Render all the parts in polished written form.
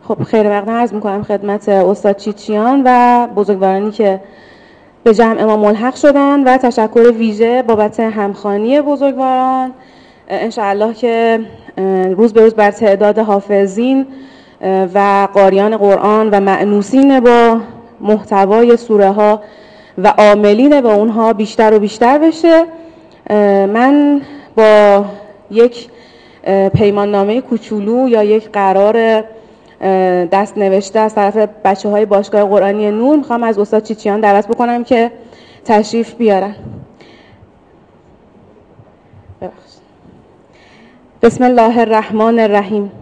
خب خیر مقدم عرض میکنم خدمت استاد چیچیان و بزرگوارانی که به جمع ما ملحق شدن و تشکر ویژه بابت همخوانی بزرگواران. انشاءالله که روز به روز بر تعداد حافظین و قاریان قرآن و مأنوسین با محتوای سوره ها و عاملین با اونها بیشتر و بیشتر بشه. من با یک پیمان نامه کوچولو یا یک قرار دست نوشته از طرف بچه های باشگاه قرآنی نور میخوام از استاد چیچیان دعوت بکنم که تشریف بیارن. بسم الله الرحمن الرحیم.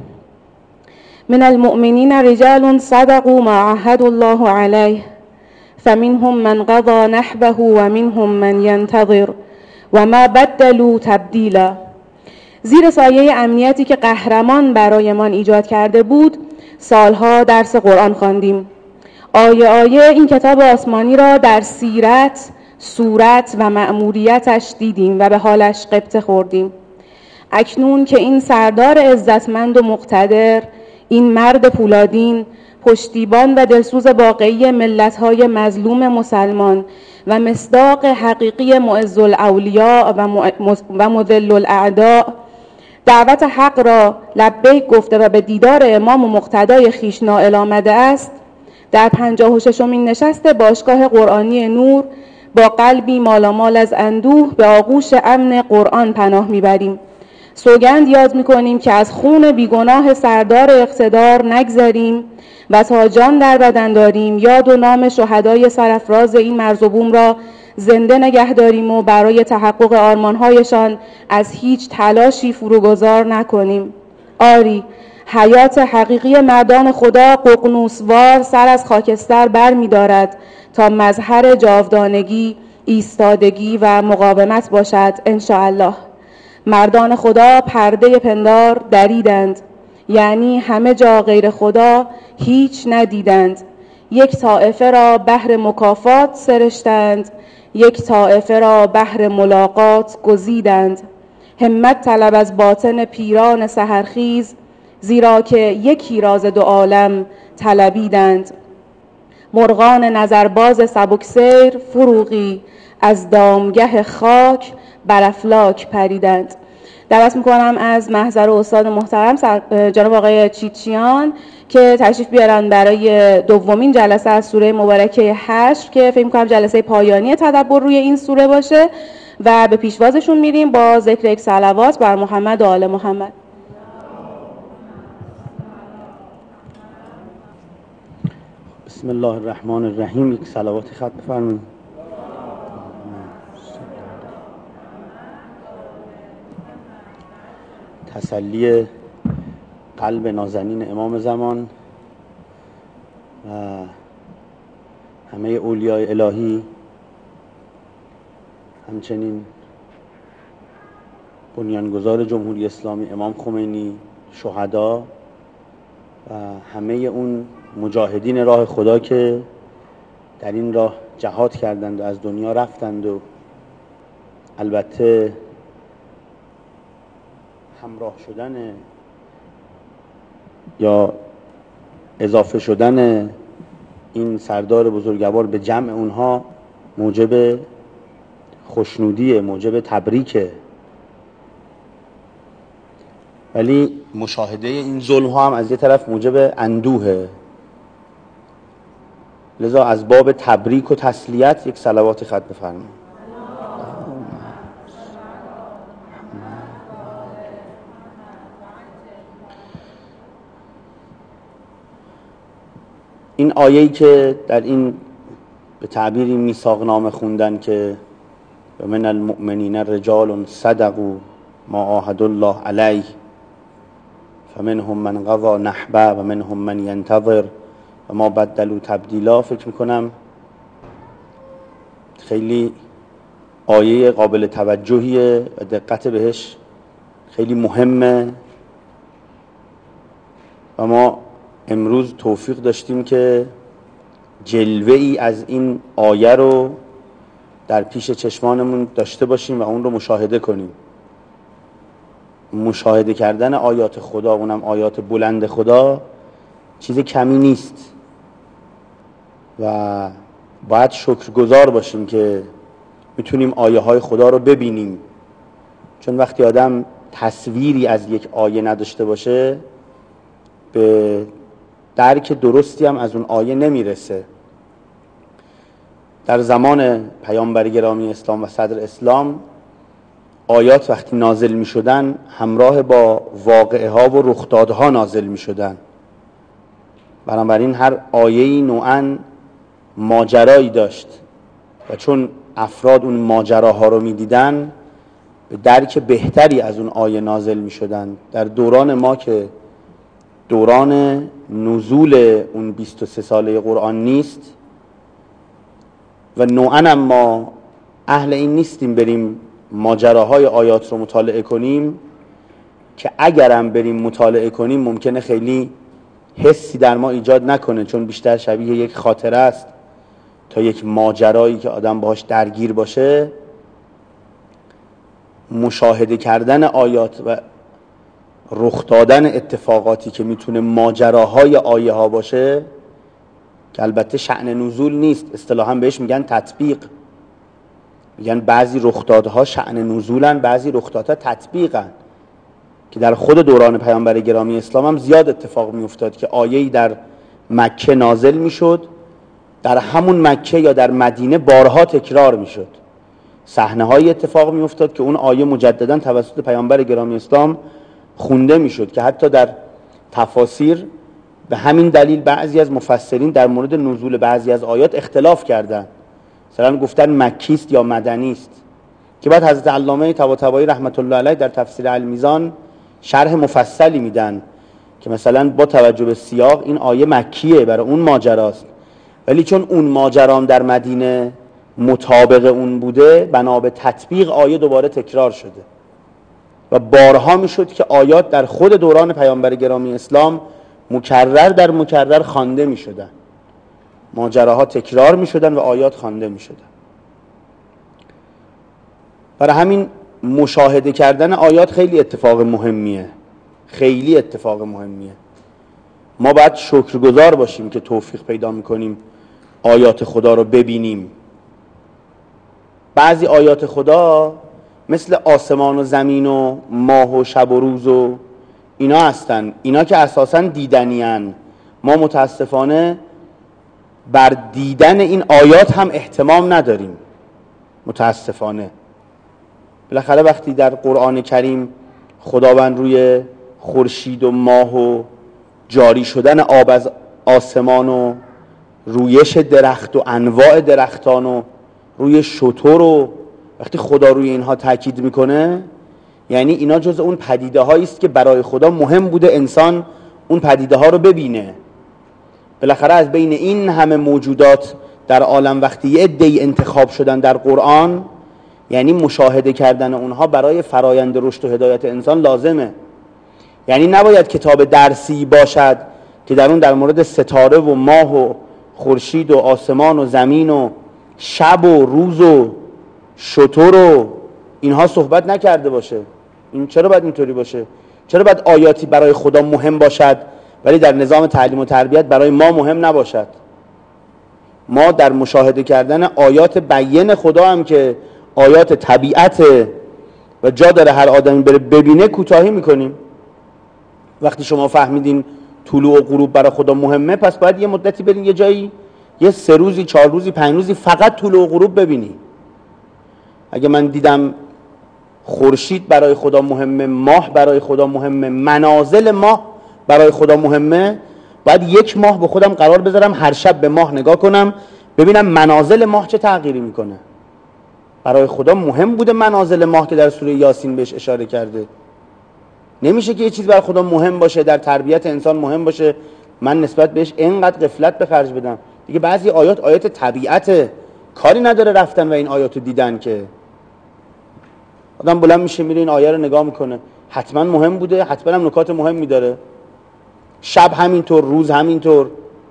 من المؤمنین رجال صدقوا ما عاهدوا الله علیه فمنهم من قضى نحبه ومنهم من ينتظر وما بدلوا تبدیلا. زیر سایه امنیتی که قهرمان برایمان ایجاد کرده بود سالها درس قرآن خواندیم. آیه آیه این کتاب آسمانی را در سیرت، صورت و مأموریتش دیدیم و به حالش غبطه خوردیم. اکنون که این سردار عزتمند و مقتدر، این مرد پولادین، پشتیبان و دلسوز واقعی ملت‌های مظلوم مسلمان و مصداق حقیقی معز الاولیا و مذل الاعداء، دعوت حق را لبیک گفته و به دیدار امام و مقتدای خویش نائل آمده است، در 56مین نشست باشگاه قرآنی نور با قلبی مالامال از اندوه به آغوش امن قرآن پناه میبریم. سوگند یاد میکنیم که از خون بیگناه سردار اقتدار نگذریم و تا جان در بدن داریم یاد و نام شهدای سرافراز این مرز و بوم را زنده نگه داریم و برای تحقق آرمانهایشان از هیچ تلاشی فروگذار نکنیم. آری، حیات حقیقی مردان خدا ققنوسوار سر از خاکستر بر می دارد تا مظهر جاودانگی، ایستادگی و مقاومت باشد انشاءالله. مردان خدا پرده پندار دریدند، یعنی همه جا غیر خدا هیچ ندیدند. یک طائفه را بهر مکافات سرشتند، یک طائفه را بهر ملاقات گزیدند. همت طلب از باطن پیران سحرخیز، زیرا که یکی راز دو عالم طلبیدند. مرغان نظرباز سبکسیر فروغی از دامگه خاک بر افلاک پریدند. دعوت میکنم از محضر استاد محترم جناب آقای چیچیان که تشریف بیارن برای دومین جلسه از سوره مبارکه حشر که فکر میکنم جلسه پایانی تدبر روی این سوره باشه و به پیشوازشون میریم با ذکر یک صلوات بر محمد و آل محمد. بسم الله الرحمن الرحیم. یک صلوات خط بفرمایید. تسلی قلب نازنین امام زمان و همه اولیای الهی، همچنین بنیانگذار جمهوری اسلامی امام خمینی، شهدا و همه اون مجاهدین راه خدا که در این راه جهاد کردند و از دنیا رفتند و البته همراه شدن یا اضافه شدن این سردار بزرگوار به جمع اونها موجب خوشنودیه، موجب تبریکه، ولی مشاهده این ظلم ها هم از یه طرف موجب اندوهه. لذا از باب تبریک و تسلیت یک صلوات خط بفرمایید. این آیه‌ای که در این به تعبیری میثاق نامه خوندن که من المؤمنین رجال صدقوا ما عاهدوا الله علیه فمنهم من قضى نحبه و منهم من ینتظر و ما بدلوا تبدیلا، فکر میکنم خیلی آیه قابل توجهیه و دقت بهش خیلی مهمه و ما امروز توفیق داشتیم که جلوه ای از این آیه رو در پیش چشمانمون داشته باشیم و اون رو مشاهده کنیم. مشاهده کردن آیات خدا، اونم آیات بلند خدا، چیز کمی نیست و باید شکرگزار باشیم که میتونیم آیه های خدا رو ببینیم، چون وقتی آدم تصویری از یک آیه نداشته باشه به درک درستی هم از اون آیه نمیرسه. در زمان پیامبر گرامی اسلام و صدر اسلام آیات وقتی نازل می شدن همراه با واقعه ها و رخدادها نازل می شدن. بنابراین هر آیه‌ای نوعاً ماجرایی داشت و چون افراد اون ماجراها رو می دیدن به درک بهتری از اون آیه نازل می شدن. در دوران ما که دوران نزول اون 23 ساله قرآن نیست و نوعاً ما اهل این نیستیم بریم ماجراهای آیات رو مطالعه کنیم، که اگرم بریم مطالعه کنیم ممکنه خیلی حسی در ما ایجاد نکنه، چون بیشتر شبیه یک خاطره است تا یک ماجرایی که آدم باهاش درگیر باشه. مشاهده کردن آیات و رخ دادن اتفاقاتی که میتونه ماجراهای آیه ها باشه، که البته شأن نزول نیست، اصطلاحاً بهش میگن تطبیق، میگن بعضی رخدادها شأن نزولن، بعضی رخدادها تطبیقن، که در خود دوران پیامبر گرامی اسلام هم زیاد اتفاق میافتاد که آیه‌ای در مکه نازل میشد، در همون مکه یا در مدینه بارها تکرار میشد. صحنه‌های اتفاق میافتاد که اون آیه مجددا توسط پیامبر گرامی اسلام خونده میشد، که حتی در تفاسیر به همین دلیل بعضی از مفسرین در مورد نزول بعضی از آیات اختلاف کردند. مثلا گفتن مکی است یا مدنی است، که بعد حضرت علامه طباطبایی رحمت الله علیه در تفسیر المیزان شرح مفصلی میدن که مثلا با توجه به سیاق این آیه مکیه، برای اون ماجراست، ولی چون اون ماجرام در مدینه مطابق اون بوده، بنا به تطبیق آیه دوباره تکرار شده و بارها میشد که آیات در خود دوران پیامبر گرامی اسلام مکرر در مکرر خوانده میشدن، ماجراها تکرار میشدن و آیات خوانده میشدن. برای همین مشاهده کردن آیات خیلی اتفاق مهمیه، خیلی اتفاق مهمیه. ما باید شکرگزار باشیم که توفیق پیدا میکنیم آیات خدا رو ببینیم. بعضی آیات خدا مثل آسمان و زمین و ماه و شب و روز و اینا هستن، اینا که اساساً دیدنی هن. ما متاسفانه بر دیدن این آیات هم اهتمام نداریم، متاسفانه. بالاخره وقتی در قرآن کریم خداوند روی خورشید و ماه و جاری شدن آب از آسمان و رویش درخت و انواع درختان و روی شتر و وقتی خدا روی اینها تاکید میکنه، یعنی اینا جز اون پدیده هایی است که برای خدا مهم بوده انسان اون پدیده ها رو ببینه. بالاخره از بین این همه موجودات در عالم وقتی یه عده‌ای انتخاب شدن در قرآن، یعنی مشاهده کردن اونها برای فرایند رشد و هدایت انسان لازمه. یعنی نباید کتاب درسی باشد که در اون در مورد ستاره و ماه و خورشید و آسمان و زمین و شب و روز و شتر و اینها صحبت نکرده باشه. این چرا باید اینطوری باشه؟ چرا باید آیاتی برای خدا مهم باشد ولی در نظام تعلیم و تربیت برای ما مهم نباشد؟ ما در مشاهده کردن آیات بیان خدا هم که آیات طبیعت و جا داره هر آدمی بره ببینه کوتاهی میکنیم. وقتی شما فهمیدین طلوع و غروب برای خدا مهمه، پس باید یه مدتی برین یه جایی، یه 3 روزی 4 روزی 5 روزی فقط طلوع و غروب ببینی. اگه من دیدم خورشید برای خدا مهمه، ماه برای خدا مهمه، منازل ماه برای خدا مهمه، باید 1 ماه به خودم قرار بذارم هر شب به ماه نگاه کنم ببینم منازل ماه چه تغییری میکنه. برای خدا مهم بوده منازل ماه که در سوره یاسین بهش اشاره کرده. نمیشه که یه چیز برای خدا مهم باشه، در تربیت انسان مهم باشه، من نسبت بهش اینقدر غفلت به خرج بدم. دیگه بعضی آیات طبیعت کاری نداره رفتن و این آیاتو دیدن که آدم بلند میشه میره این آیه رو نگاه میکنه، حتما مهم بوده، حتما هم نکات مهمی داره. شب همینطور، روز همینطور.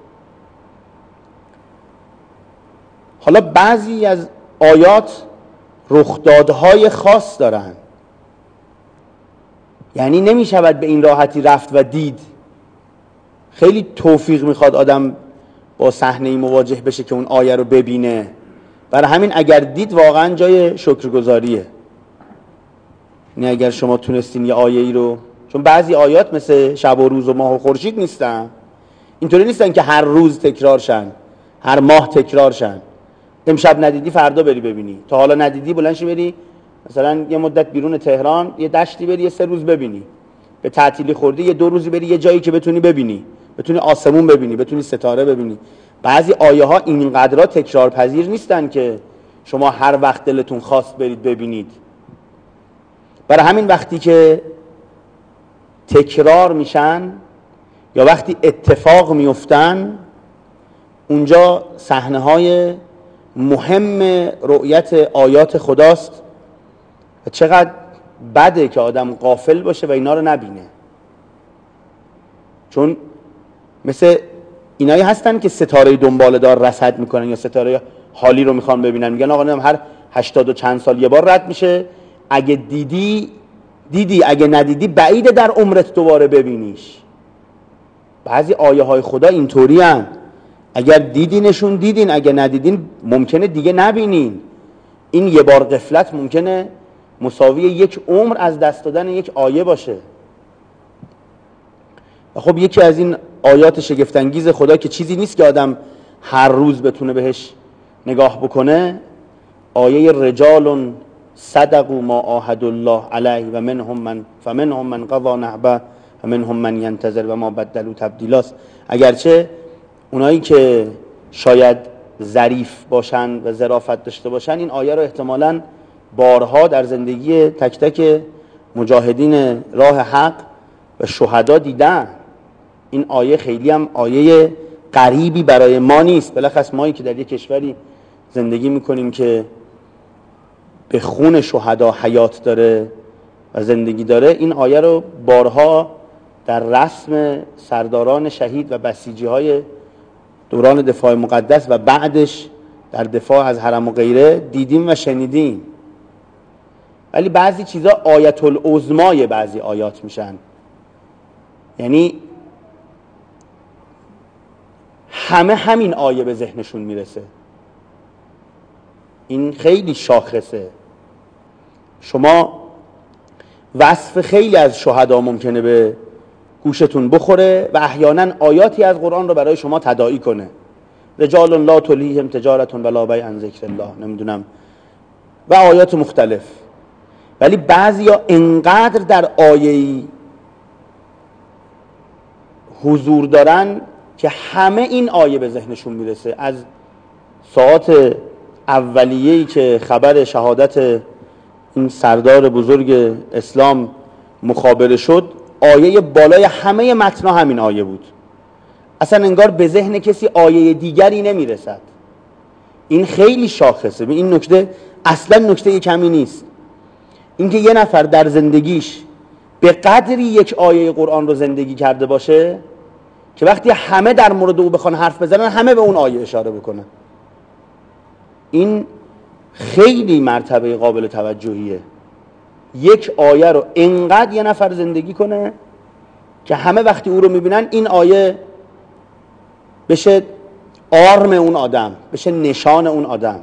حالا بعضی از آیات رخدادهای خاص دارن، یعنی نمیشود به این راحتی رفت و دید. خیلی توفیق میخواد آدم با صحنه‌ای مواجه بشه که اون آیه رو ببینه. برای همین اگر دید واقعا جای شکرگزاریه. یعنی اگر شما تونستین یه آیه‌ای رو، چون بعضی آیات مثل شب و روز و ماه و خورشید نیستن، اینطوری نیستن که هر روز تکرار شن، هر ماه تکرار شن. امشب ندیدی فردا بری ببینی، تا حالا ندیدی بلند شی بری مثلا یه مدت بیرون تهران یه دشتی بری یه 3 روز ببینی، به تعطیلی خوردی یه 2 روزی بری یه جایی که بتونی ببینی، بتونی آسمون ببینی، بتونی ستاره ببینی. بعضی آیه ها اینقدر تکرار پذیر نیستن که شما هر وقت دلتون خواست برید ببینید. برای همین وقتی که تکرار میشن یا وقتی اتفاق میفتن، اونجا صحنه های مهم رؤیت آیات خداست و چقدر بده که آدم غافل باشه و اینا رو نبینه. چون مثل اینایی هستن که ستاره دنباله دار رصد میکنن یا ستاره حالی رو میخوان ببینن، میگن آقا هر 80 و چند سال یه بار رد میشه، اگه دیدی اگه ندیدی بعیده در عمرت دوباره ببینیش. بعضی آیه های خدا اینطوری هن، اگر دیدینشون دیدین، اگه ندیدین ممکنه دیگه نبینین. این یه بار غفلت ممکنه مساوی 1 عمر از دست دادن یک آیه باشه. و خب یکی از این آیات شگفت‌انگیز خدا که چیزی نیست که آدم هر روز بتونه بهش نگاه بکنه، آیه رجال صدقوا ما عاهدوا الله علیه و فمنهم من قضى نحبه و منهم من ینتظر و ما بدلوا تبدیلا. اگرچه اونایی که شاید ظریف باشن و ظرافت داشته باشن این آیه رو احتمالاً بارها در زندگی تک تک مجاهدین راه حق و شهدا دیدن. این آیه خیلی هم آیه غریبی برای ما نیست. بالاخص مایی که در یک کشوری زندگی میکنیم که به خون شهدا حیات داره و زندگی داره، این آیه رو بارها در رسم سرداران شهید و بسیجی های دوران دفاع مقدس و بعدش در دفاع از حرم و غیره دیدیم و شنیدیم. ولی بعضی چیزا آیت العظمای بعضی آیات میشن، یعنی همین آیه به ذهنشون میرسه. این خیلی شاخصه. شما وصف خیلی از شهدا ممکنه به گوشتون بخوره و احیانا آیاتی از قرآن رو برای شما تداعی کنه. رجال لا تلهیهم تجارت ولا بیع عن ذکر الله، نمیدونم، و آیات مختلف. ولی بعضیا انقدر در آیه‌ای حضور دارن که همه این آیه به ذهنشون میرسه. از ساعات اولیه‌ای که خبر شهادت این سردار بزرگ اسلام مخابره شد، آیه بالای همه متن‌ها همین آیه بود. اصلا انگار به ذهن کسی آیه دیگری نمیرسد. این خیلی شاخصه. این نکته اصلا نکته کمی نیست. اینکه یه نفر در زندگیش به قدری یک آیه قرآن رو زندگی کرده باشه که وقتی همه در مورد او بخوان حرف بزنن همه به اون آیه اشاره بکنن. این خیلی مرتبه قابل توجهیه. یک آیه رو انقدر یه نفر زندگی کنه که همه وقتی او رو میبینن این آیه بشه آرم اون آدم، بشه نشان اون آدم.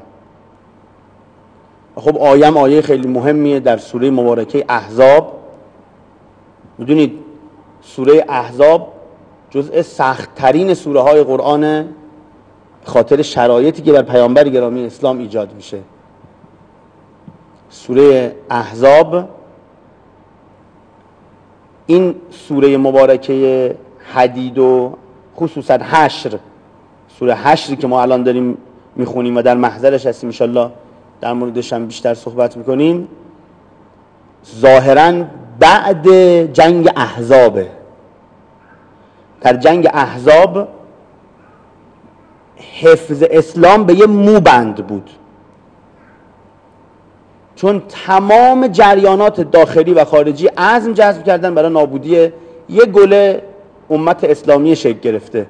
خب آیه خیلی مهمیه در سوره مبارکه احزاب. میدونید سوره احزاب جزء سخت ترین سوره های قرآن، خاطر شرایطی که بر پیامبر گرامی اسلام ایجاد میشه. سوره احزاب، این سوره مبارکه حدید و خصوصا حشر، سوره حشری که ما الان داریم میخونیم و در محضرش هستیم، انشالله در موردش هم بیشتر صحبت میکنیم، ظاهراً بعد جنگ احزابه. در جنگ احزاب حفظ اسلام به یه موبند بود، چون تمام جریانات داخلی و خارجی عزم جذب کردن برای نابودی یه گله امت اسلامی شکل گرفته.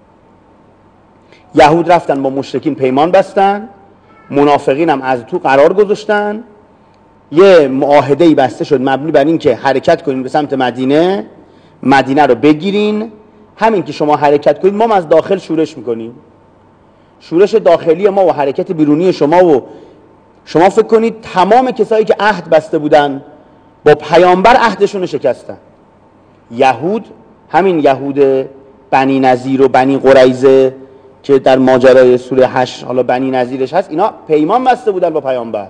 یهود رفتن با مشرکین پیمان بستن، منافقین هم از تو قرار گذاشتن، یه معاهده‌ای بسته شد مبنی بر این که حرکت کنین به سمت مدینه رو بگیرین همین که شما حرکت کنید ما از داخل شورش میکنیم. شورش داخلی ما و حرکت بیرونی شما و شما فکر کنید تمام کسایی که عهد بسته بودن با پیامبر عهدشون رو شکستن. یهود، همین یهود بنی نظیر و بنی قریظه که در ماجرای سوره حشر حالا بنی نظیرش هست، اینا پیمان بسته بودن با پیامبر،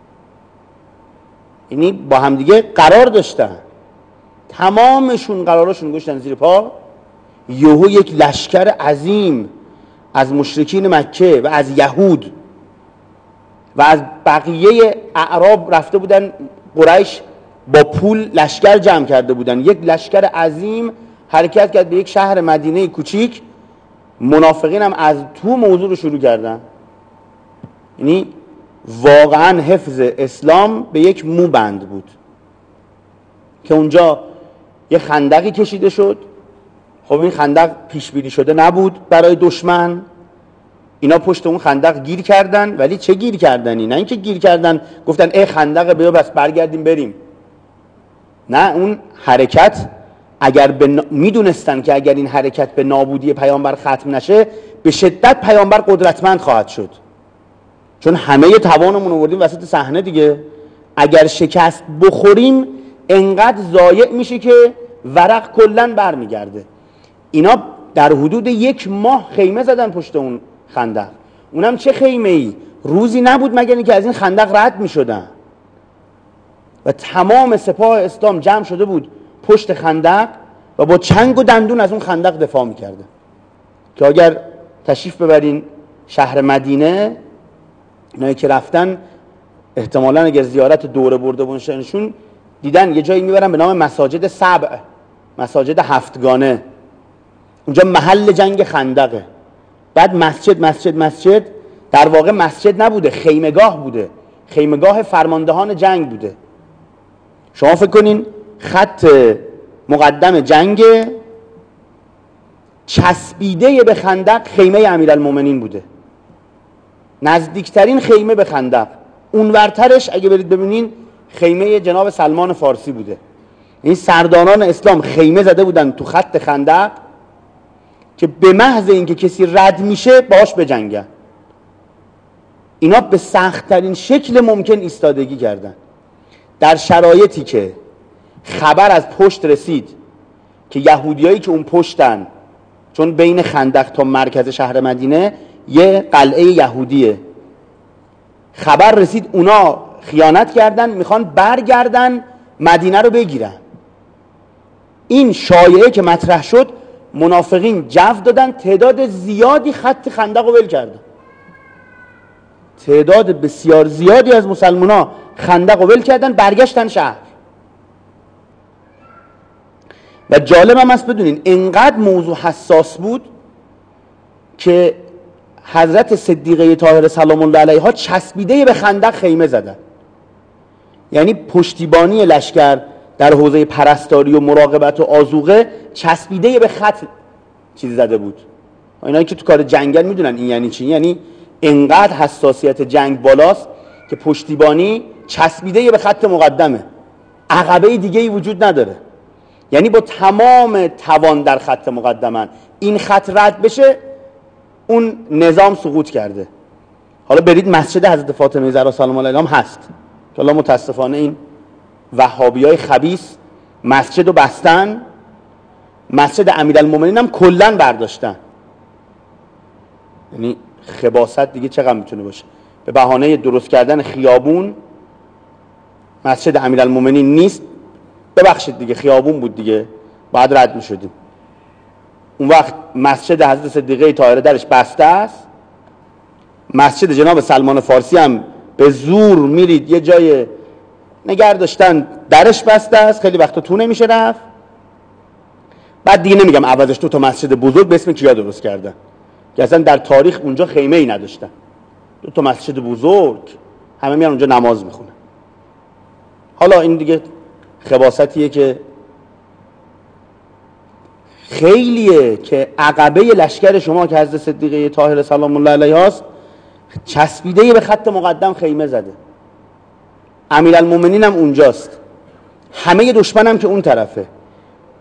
یعنی با همدیگه قرار داشتن، تمامشون قرارشون گذاشتن زیر پا. یهو یک لشکر عظیم از مشرکین مکه و از یهود و از بقیه اعراب رفته بودن. قریش با پول لشکر جمع کرده بودن، یک لشکر عظیم حرکت کرد به یک شهر مدینه کوچیک. منافقین هم از تو موضوع رو شروع کردن. یعنی واقعا حفظ اسلام به یک موبند بود که اونجا یه خندقی کشیده شد. خب این خندق پیش بینی شده نبود برای دشمن. اینا پشت اون خندق گیر کردن، ولی چه گیر کردنی؟ نه اینکه گیر کردن گفتن ای خندق بیا بس برگردیم بریم. نه، اون حرکت اگر میدونستن که اگر این حرکت به نابودی پیامبر ختم نشه به شدت پیامبر قدرتمند خواهد شد، چون همه توانمون آوردیم وسط صحنه دیگه. اگر شکست بخوریم انقدر ضایع میشه که ورق کلن برمیگرده. اینا در حدود 1 ماه خیمه زدن پشت اون خندق. اونم چه خیمه ای؟ روزی نبود مگر اینکه از این خندق رد میشدن و تمام سپاه اسلام جمع شده بود پشت خندق و با چنگ و دندون از اون خندق دفاع میکرده. که اگر تشریف ببرین شهر مدینه، اینایی که رفتن احتمالاً اگر زیارت دوره برده باشنشون دیدن یه جایی میبرن به نام مساجد سبع، مساجد 7گانه. اونجا محل جنگ خندقه. بعد مسجد در واقع مسجد نبوده، خیمگاه بوده، خیمگاه فرماندهان جنگ بوده. شما فکر کنین خط مقدم جنگ چسبیده به خندق خیمه امیرالمومنین بوده، نزدیکترین خیمه به خندق. اونورترش اگه برید ببینین خیمه جناب سلمان فارسی بوده. این سرداران اسلام خیمه زده بودن تو خط خندق که به محض اینکه کسی رد میشه باهاش بجنگن. اینا به سخت‌ترین شکل ممکن ایستادگی کردن. در شرایطی که خبر از پشت رسید که یهودیایی که اون پشتن، چون بین خندق تا مرکز شهر مدینه یه قلعه یهودیه، خبر رسید اونا خیانت کردن، میخوان برگردن مدینه رو بگیرن. این شایعه که مطرح شد منافقین جو دادن، تعداد زیادی خط خندق رو ول کردن. تعداد بسیار زیادی از مسلمان‌ها خندق رو ول کردن، برگشتن شهر. و جالب هم هست بدونین اینقدر موضوع حساس بود که حضرت صدیقه طاهره سلام الله علیها چسبیده به خندق خیمه زدن. یعنی پشتیبانی لشکر در حوزه پرستاری و مراقبت و آذوقه چسبیده به خط چیز زده بود. اینایی که تو کار جنگل میدونن این یعنی چی. یعنی اینقدر حساسیت جنگ بالاست که پشتیبانی چسبیده به خط مقدمه، عقبه دیگه ای وجود نداره. یعنی با تمام توان در خط مقدمن، این خط رد بشه اون نظام سقوط کرده. حالا برید مسجد حضرت فاطمه زهرا سلام الله علیها هست که حالا متاسفانه این وهابیای خبیث مسجد رو بستن، مسجد امیرالمومنین هم کلن برداشتن. یعنی خباثت دیگه چقدر میتونه باشه. به بهانه درست کردن خیابون مسجد امیرالمومنین نیست، ببخشید دیگه خیابون بود دیگه، بعد رد میشدیم. اون وقت مسجد حضرت صدیقه طاهره درش بسته است، مسجد جناب سلمان فارسی هم به زور میرید یه جای نگه داشتن درش بسته است، خیلی وقتا تو نمیشه رفت. بعد دیگه نمیگم عوضش تو تا مسجد بزرگ به اسم کیا درست کردن که اصلا در تاریخ اونجا خیمه ای نداشتن، دو تا مسجد بزرگ، همه میان اونجا نماز میخونن. حالا این دیگه خباثتیه که خیلیه که عقبه لشکر شما که حضرت صدیقه طاهره سلام الله علیها است چسبیده به خط مقدم خیمه زده. امیرالمومنین هم اونجاست، همه دشمن هم که اون طرفه.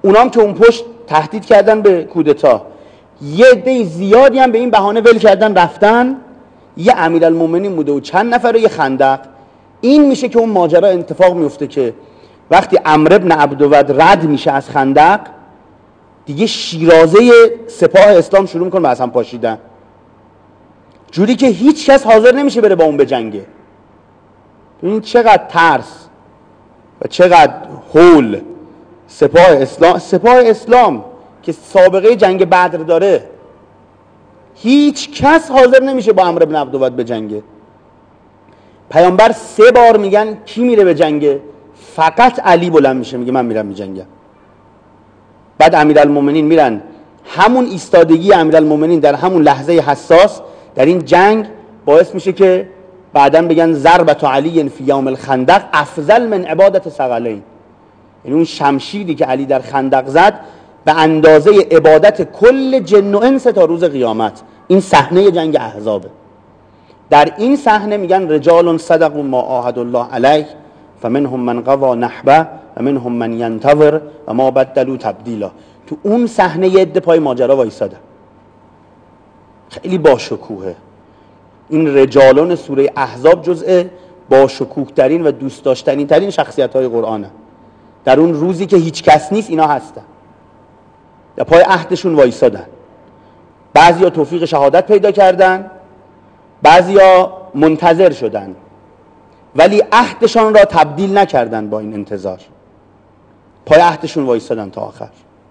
اونام که اون پشت تهدید کردن به کودتا، یه عده زیادی هم به این بهانه ول کردن رفتن، یه امیرالمومنین بوده و چند نفر و یه خندق. این میشه که اون ماجرا اتفاق میفته که وقتی عمرو بن عبدود رد میشه از خندق، دیگه شیرازه سپاه اسلام شروع میکنه به از هم پاشیدن، جوری که هیچ کس حاضر نمیشه بره با اون بجنگه. ببین چقدر ترس و چقدر هول سپاه اسلام که سابقه جنگ بدر داره، هیچ کس حاضر نمیشه با عمرو بن عبدود بجنگه. پیامبر 3 بار میگن کی میره به جنگه؟ فقط علی بلند میشه میگه من میرم میجنگم. بعد امیرالمومنین میرن. همون ایستادگی امیرالمومنین در همون لحظه حساس در این جنگ باعث میشه که بعداً بگن ضربت علی فی یوم الخندق افضل من عبادت ثقلین. یعنی اون شمشیری که علی در خندق زد به اندازه عبادت کل جن و انس تا روز قیامت. این صحنه جنگ احزابه. در این صحنه میگن رجال صدقوا ما عاهدوا الله علیه فمنهم من قضى نحبه و منهم من ینتظر و ما بدلوا تبدیلا. تو اون صحنه یه عده پای ماجرا وایسادن. خیلی باشکوهه. این رجالان سوره احزاب جزء باشکوه ترین و دوست داشتنی ترین شخصیت های قرآنه. در اون روزی که هیچ کس نیست اینا هستن، در پای عهدشون وایسادن. بعضیا توفیق شهادت پیدا کردن، بعضیا منتظر شدن، ولی عهدشان را تبدیل نکردن. با این انتظار پای عهدشون وایسادن تا آخر.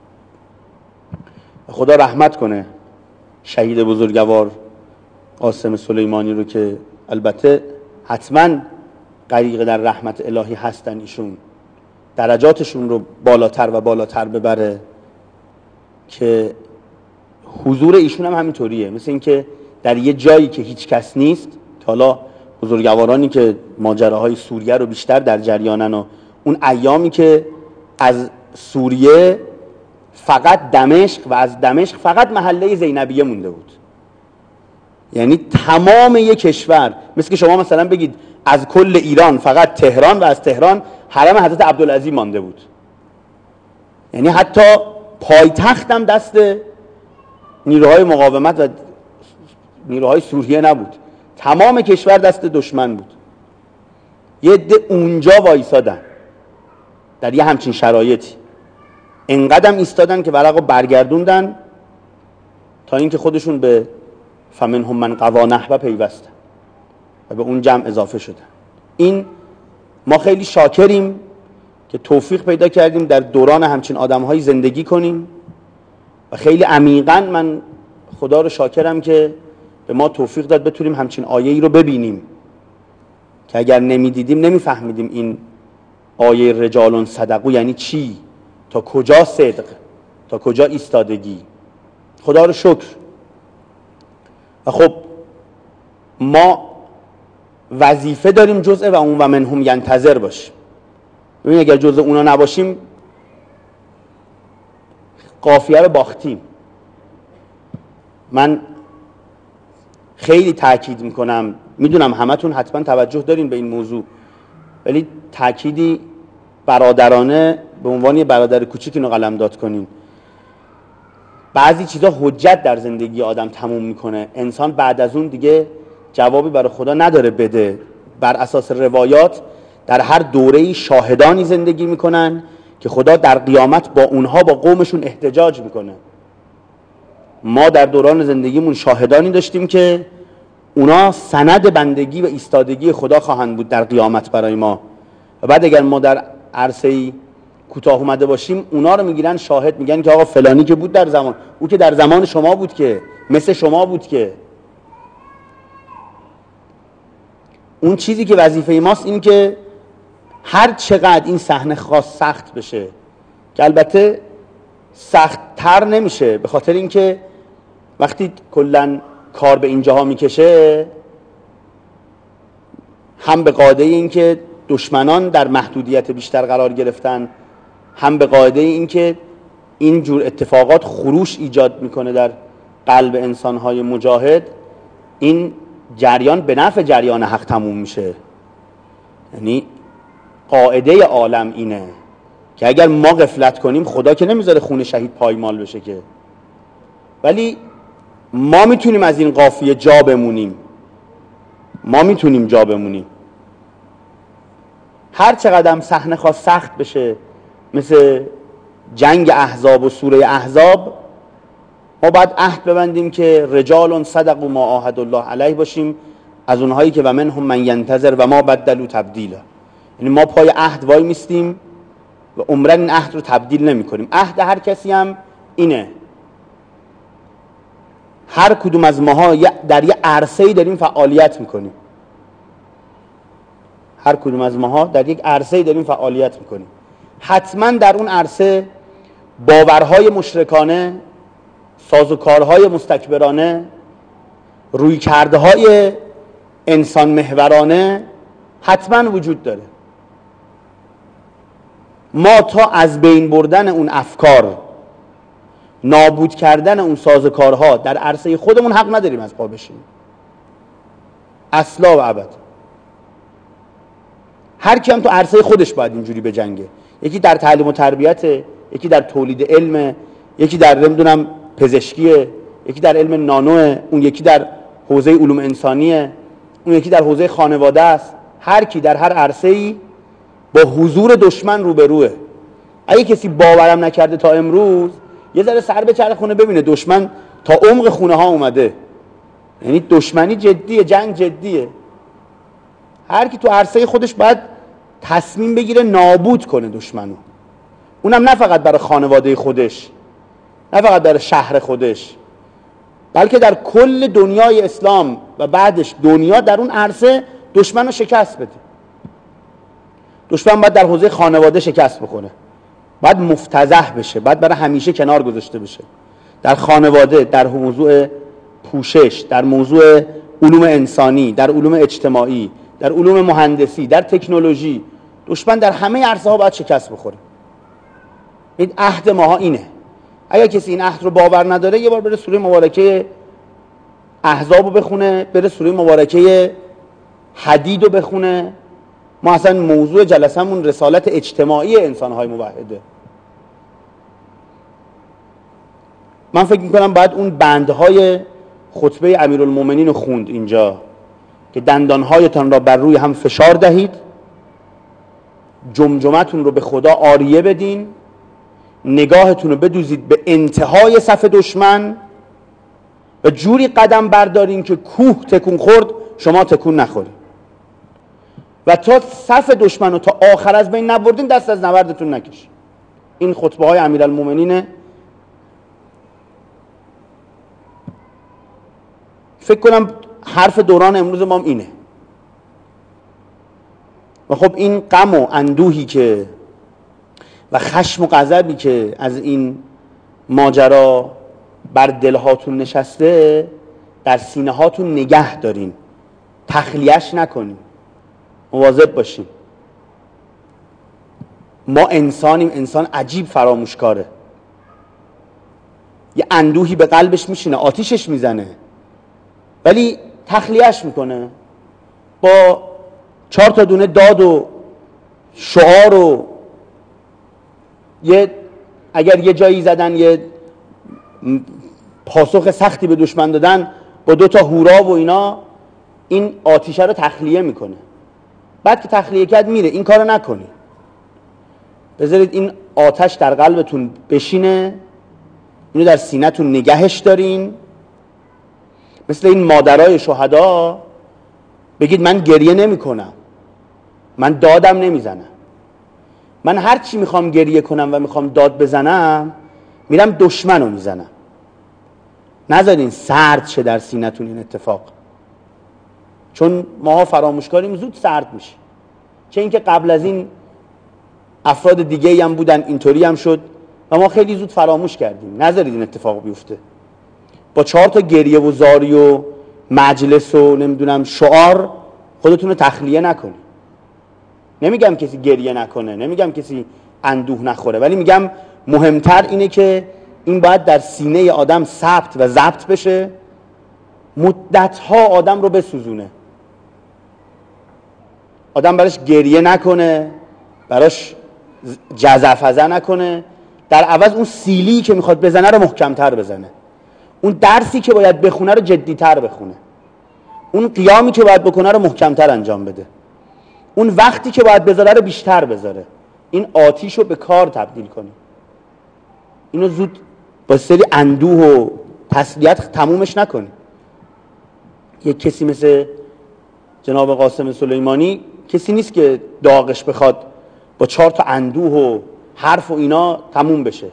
خدا رحمت کنه شهید بزرگوار قاسم سلیمانی رو که البته حتما غریق در رحمت الهی هستن، ایشون درجاتشون رو بالاتر و بالاتر ببره، که حضور ایشون هم همینطوریه. مثل این که در یه جایی که هیچ کس نیست، حالا بزرگوارانی که ماجراهای سوریه رو بیشتر در جریانن و اون ایامی که از سوریه فقط دمشق و از دمشق فقط محله زینبیه مونده بود، یعنی تمام یک کشور، مثل که شما مثلا بگید از کل ایران فقط تهران و از تهران حرم حضرت عبدالعزیز مانده بود، یعنی حتی پایتخت هم دست نیروهای مقاومت و نیروهای سوریه نبود، تمام کشور دست دشمن بود. یه عده اونجا وایسادن در یه همچین شرایطی، انقدرم ایستادن که ورقو برگردوندن تا اینکه خودشون به فمنهم من قضى نحبه پیوستن و به اون جمع اضافه شدن. این ما خیلی شاکریم که توفیق پیدا کردیم در دوران همچین آدم‌هایی زندگی کنیم و خیلی عمیقاً من خدا رو شاکرم که به ما توفیق داد بتونیم همچین آیه‌ای رو ببینیم که اگر نمیدیدیم نمیفهمیدیم این آیه رجال صدقوا یعنی چی، تا کجا صدق، تا کجا ایستادگی. خدا رو شکر. و خب ما وظیفه داریم جزء و اون و منهم ینتظر باشیم. ببین اگر جزء اونا نباشیم قافیه رو باختیم. من خیلی تاکید میکنم، میدونم همتون حتما توجه دارین به این موضوع، ولی تأکیدی برادرانه به عنوان یه برادر کوچیک اینو قلمداد کنین. بعضی چیزا حجت در زندگی آدم تموم میکنه، انسان بعد از اون دیگه جوابی برای خدا نداره بده. بر اساس روایات در هر دوره‌ای شاهدانی زندگی میکنن که خدا در قیامت با اونها با قومشون احتجاج میکنه. ما در دوران زندگیمون شاهدانی داشتیم که اونا سند بندگی و ایستادگی خدا خواهند بود در قیامت برای ما، و بعد اگر ما در عرصه‌ای کوتاه اومده باشیم اونا رو میگیرن شاهد، میگن که آقا فلانی که بود در زمان، او که در زمان شما بود، که مثل شما بود. که اون چیزی که وظیفه ماست این که هر چقدر این صحنه خاص سخت بشه، که البته سخت تر نمیشه، به خاطر اینکه وقتی کلن کار به اینجاها میکشه، هم به قاعده این که دشمنان در محدودیت بیشتر قرار گرفتن، هم به قاعده این که این جور اتفاقات خروش ایجاد میکنه در قلب انسانهای مجاهد، این جریان به نفع جریان حق تموم میشه. یعنی قاعده عالم اینه که اگر ما غفلت کنیم خدا که نمیذاره خون شهید پایمال بشه که، ولی ما میتونیم از این قافیه جا بمونیم. ما میتونیم جا بمونیم. هر چقدر صحنه خواست سخت بشه، مثل جنگ احزاب و سوره احزاب، ما باید عهد ببندیم که رجال صدقوا ما عاهدوا الله علیه باشیم، از اونهایی که و منهم من ینتظر و ما بدلوا تبدیلا. یعنی ما پای عهد وای میستیم و عمرن این عهد رو تبدیل نمی کنیم. عهد هر کسی هم اینه، هر کدوم از ماها در یه عرصه‌ای داریم فعالیت میکنیم. هر کدوم از ماها در یک عرصه‌ای داریم فعالیت میکنیم. حتما در اون عرصه باورهای مشرکانه، سازوکارهای مستکبرانه، رویکردهای انسان محورانه حتما وجود داره. ما تا از بین بردن اون افکار، نابود کردن اون سازوکارها در عرصه خودمون حق نداریم از پا بشیم، اصلا و ابد. هر کی هم تو عرصه خودش باید اینجوری بجنگه. یکی در تعلیم و تربیته، یکی در تولید علم، یکی در نمیدونم پزشکیه، یکی در علم نانوه، اون یکی در حوزه علوم انسانیه، اون یکی در حوزه خانواده است. هر کی در هر عرصه‌ای با حضور دشمن روبروه. اگه کسی باورم نکرده تا امروز، یه ذره سر بچرخونه خونه ببینه دشمن تا عمق خونه ها اومده. یعنی دشمنی جدیه، جنگ جدیه. هر کی تو عرصه خودش باید تصمیم بگیره نابود کنه دشمنو. اونم نه فقط برای خانواده خودش، نه فقط برای شهر خودش، بلکه در کل دنیای اسلام و بعدش دنیا در اون عرصه دشمن رو شکست بده. دشمن باید در حوزه خانواده شکست بکنه، باید مفتضح بشه، باید برای همیشه کنار گذاشته بشه. در خانواده، در موضوع پوشش، در موضوع علوم انسانی، در علوم اجتماعی، در علوم مهندسی، در تکنولوژی، دشمن در همه عرصه ها باید شکست بخوره. این عهد ماها اینه. اگر کسی این عهد رو باور نداره، یه بار بره سوره مبارکه احزاب رو بخونه، بره سوره مبارکه حدید رو بخونه. ما اصلا موضوع جلسمون رسالت اجتماعی انسانهای موحده. من فکر میکنم باید اون بندهای خطبه امیرالمومنین رو خوند اینجا که دندانهایتان را بر روی هم فشار دهید، جمجمتون رو به خدا عاریه بدین، نگاهتون رو بدوزید به انتهای صف دشمن و جوری قدم بردارین که کوه تکون خورد شما تکون نخورید و تا صف دشمن رو تا آخر از بین نبردین دست از نبردتون نکشید. این خطبه های امیرالمومنینه. فکر کنم حرف دوران امروز ما اینه. و خب این غم و اندوهی که و خشم و غضبی که از این ماجرا بر دلهاتون نشسته، در سینه هاتون نگه دارین، تخلیهش نکنین، مواظب باشین. ما انسانیم، انسان عجیب فراموشکاره. یه اندوهی به قلبش میشینه، آتیشش میزنه، ولی تخلیهش میکنه با 4 تا دونه داد و شعار و اگر یه جایی زدن یه پاسخ سختی به دشمن دادن، با 2 تا هورا و اینا این آتیشه رو تخلیه میکنه. بعد که تخلیه کرد میره. این کارو نکنی. بذارید این آتش در قلبتون بشینه، اینو در سینه‌تون نگهش دارین. مثل این مادرای شهدا بگید من گریه نمی کنم، من دادم نمیزنم، من هر چی میخوام گریه کنم و میخوام داد بزنم میرم دشمنو میزنم. نذارین سرد شه در سینه‌تون این اتفاق، چون ماها فراموشکاریم، زود سرد میشه. چه اینکه قبل از این افراد دیگه‌ای هم بودن اینطوری هم شد و ما خیلی زود فراموش کردیم. نذارید این اتفاق بیفته. با 4 تا گریه و زاری و مجلس و نمیدونم شعار خودتون رو تخلیه نکنید. نمیگم کسی گریه نکنه، نمیگم کسی اندوه نخوره، ولی میگم مهمتر اینه که این باید در سینه آدم ثبت و ضبط بشه، مدت‌ها آدم رو بسوزونه. آدم براش گریه نکنه، براش جزفزه نکنه، در عوض اون سیلی که میخواد بزنه رو محکمتر بزنه، اون درسی که باید بخونه رو جدیتر بخونه، اون قیامی که باید بکنه رو محکمتر انجام بده، اون وقتی که باید بذاره رو بیشتر بذاره. این آتیش رو به کار تبدیل کنی. اینو زود با سری اندوه و تسلیت تمومش نکنی. یک کسی مثل جناب قاسم سلیمانی کسی نیست که داغش بخواد با 4 تا اندوه و حرف و اینا تموم بشه،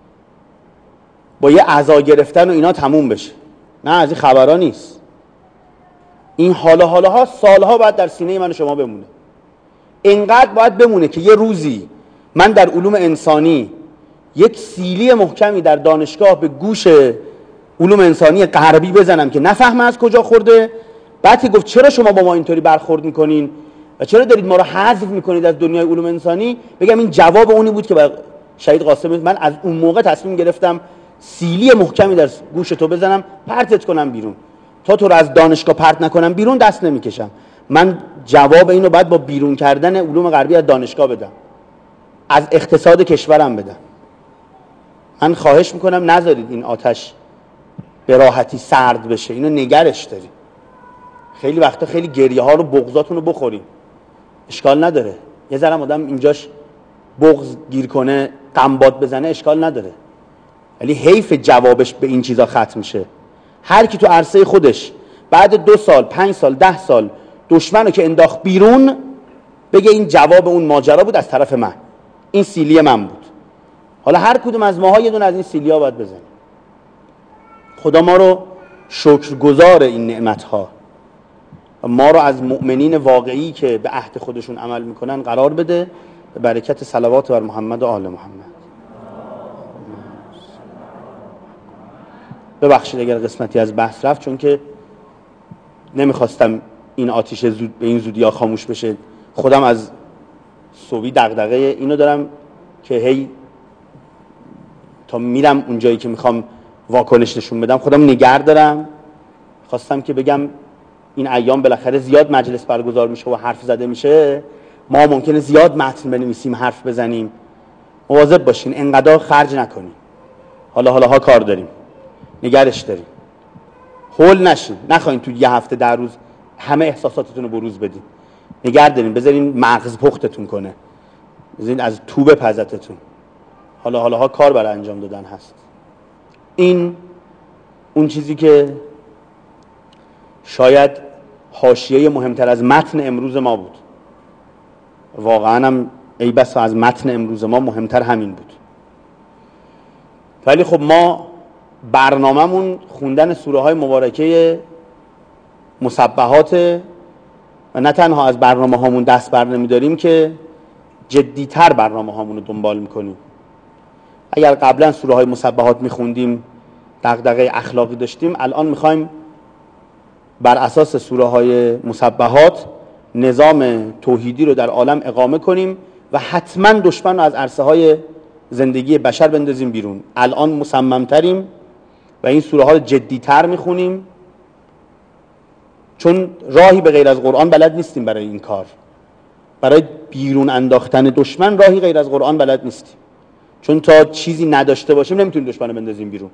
با یه عزا گرفتن و اینا تموم بشه. نه، از این خبرها نیست. این حالا سالها باید در سینه من و شما بمونه. اینقدر باید بمونه که یه روزی من در علوم انسانی یک سیلی محکمی در دانشگاه به گوش علوم انسانی غربی بزنم که نفهمه از کجا خورده، بعد که گفت چرا شما با ما اینطوری برخورد میکنین و چرا دارید ما رو حذف میکنید از دنیای علوم انسانی، بگم این جواب اونی بود که شهید قاسم. من از اون موقع تصمیم گرفتم سیلی محکمی در گوش تو بزنم، پرتت کنم بیرون. تا تو رو از دانشگاه پرت نکنم بیرون دست نمیکشم. من جواب اینو باید با بیرون کردن علوم غربی از دانشگاه بدم، از اقتصاد کشورم بدم. من خواهش میکنم نذارید این آتش به راحتی سرد بشه، اینو نگرش داریم. خیلی وقتا خیلی گریه ها رو بغضاتون رو بخوریم، اشکال نداره. یه ذره آدم اینجاش بغض گیر کنه، قنبات بزنه، اشکال نداره، ولی حیف جوابش به این چیزا ختم میشه. هر کی تو عرصه خودش بعد 2 سال 5 سال 10 سال دشمنو که انداخت بیرون بگه این جواب اون ماجرا بود از طرف من، این سیلی من بود. حالا هر کدوم از ماها یه دونه از این سیلیا باید بزنیم. خدا ما رو شکرگزار این نعمت‌ها و ما رو از مؤمنین واقعی که به عهد خودشون عمل میکنن قرار بده، به برکت صلوات بر محمد و آل محمد. ببخشید اگر قسمتی از بحث رفت، چون که نمیخواستم این آتیش زود به این زودی ها خاموش بشه. خودم از صبحی دغدغه اینو دارم که هی تا میرم اونجایی که میخوام واکنش نشون بدم خودم نگه دارم. خواستم که بگم این ایام بالاخره زیاد مجلس برگزار میشه و حرف زده میشه، ما ممکنه زیاد متن بنویسیم، حرف بزنیم. مواظب باشین، انقدر خرج نکنین. حالا کار داریم، نگرش داریم. هول نشین، نخواین تو یه هفته 10 روز همه احساساتتون رو بروز بدین. نگه دارین، بذارین مغز پختتون کنه، بذارین از تو بپزتتون. حالا کار برای انجام دادن هست. این اون چیزی که شاید حاشیه مهمتر از متن امروز ما بود. واقعا هم ای بسا از متن امروز ما مهمتر همین بود. ولی خب ما برنامه‌مون خوندن سوره های مبارکه مسبحات و نه تنها از برنامه هامون دست بر نمی‌داریم که جدی‌تر برنامه هامون رو دنبال می‌کنیم. اگر قبلا سوره های مسبحات می‌خوندیم، دغدغه اخلاقی داشتیم، الان می‌خوایم بر اساس سوره های مسبحات نظام توحیدی رو در عالم اقامه کنیم و حتما دشمن رو از عرصه های زندگی بشر بندازیم بیرون. الان مصمم‌تریم و این سوره ها رو جدی‌تر می‌خونیم، چون راهی به غیر از قرآن بلد نیستیم برای این کار. برای بیرون انداختن دشمن راهی غیر از قرآن بلد نیستیم، چون تا چیزی نداشته باشیم نمیتونیم دشمن رو بندازیم بیرون.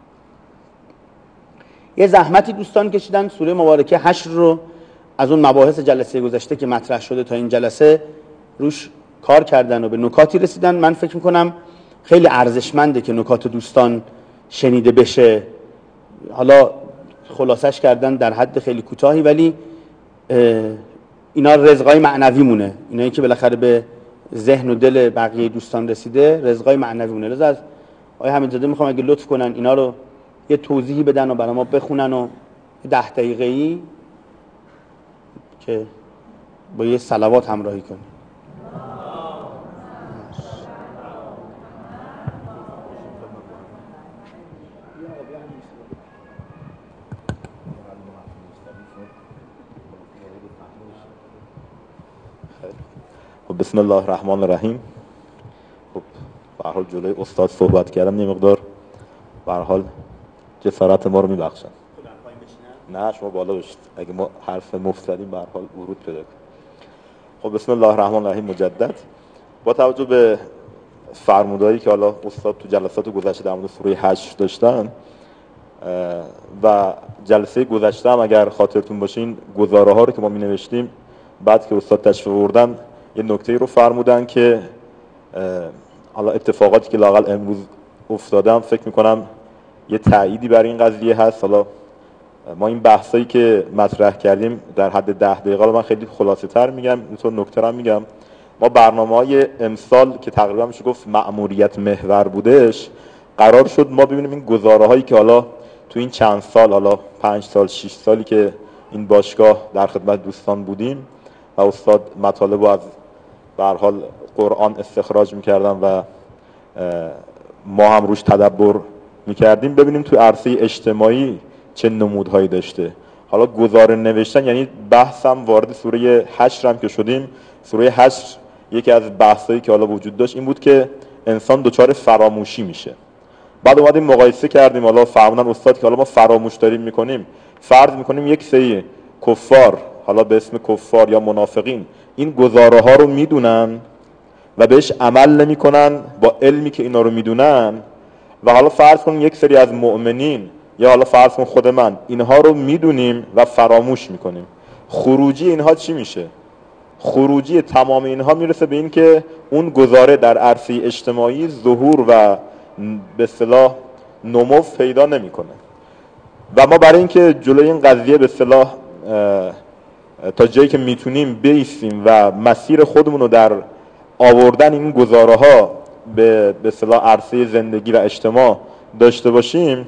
یه زحمتی دوستان کشیدن، سوره مبارکه حشر رو از اون مباحث جلسه گذشته که مطرح شده تا این جلسه روش کار کردن و به نکاتی رسیدن. من فکر میکنم خیلی ارزشمنده که نکات دوستان شنیده بشه. حالا خلاصش کردن در حد خیلی کوتاهی، ولی اینا رزقای معنوی مونه. اینایی که بالاخره به ذهن و دل بقیه دوستان رسیده رزقای معنوی مونه. لذا از آقای حمیدزاده میخوام اگه لطف کنن اینا رو یه توضیحی بدن و برای ما بخونن و 10 دقیقه‌ای که با یه صلوات همراهی کنیم. بسم الله الرحمن الرحیم. خب به هر حال جلوی استاد صحبت کردم، یه مقدار به هر حال جسارت ما رو میبخشن. نه شما بالا باشید، اگه ما حرف مفت زدیم به هر حال ورود پیدا کنه. خب بسم الله الرحمن الرحیم. مجدد با توجه به فرمودایی که حالا استاد تو جلسات گذشته در مورد سوره حشر داشتن و جلسه گذشته هم اگر خاطرتون باشه این گزاره ها رو که ما می نوشتیم بعد که استاد تشریف آوردن یه نکته رو فرمودن که حالا اتفاقاتی که لااقل امروز افتادم فکر میکنم یه تأییدی برای این قضیه هست. حالا ما این بحثایی که مطرح کردیم در حد 10 دقیقه رو من خیلی خلاصه تر میگم، اینطور نکته رو میگم. ما برنامه‌های امسال که تقریبا میشه گفت مأموریت محور بودش، قرار شد ما ببینیم این گزاره‌هایی که حالا تو این چند سال، حالا 5 سال 6 سالی که این باشگاه در خدمت دوستان بودیم و استاد مطالب رو از به هر حال قرآن استخراج می‌کردن و ما هم روش تدبر می‌کردیم، ببینیم تو عرصه اجتماعی چه نمودهایی داشته. حالا گزاره نوشتن یعنی بحثم وارد سوره حشر هم که شدیم، سوره حشر یکی از بحثایی که حالا وجود داشت این بود که انسان دچار فراموشی میشه. بعد اومدیم مقایسه کردیم، حالا فرمودن استاد که حالا ما فراموش داریم میکنیم، فرض میکنیم یک سری کفار، حالا به اسم کفار یا منافقین، این گزاره ها رو میدونن و بهش عمل نمیکنن با علمی که اینا رو میدونن، و حالا فرض کنیم یک سری از مؤمنین یا حالا فرض کن خود من اینها رو میدونیم و فراموش میکنیم. خروجی اینها چی میشه؟ خروجی تمام اینها میرسه به این که اون گزاره در عرصه اجتماعی ظهور و به اصطلاح نمو پیدا نمیکنه. و ما برای اینکه جلوی این قضیه به اصطلاح تا جایی که میتونیم بایستیم و مسیر خودمون رو در آوردن این گزاره ها به اصطلاح عرصه زندگی و اجتماع داشته باشیم،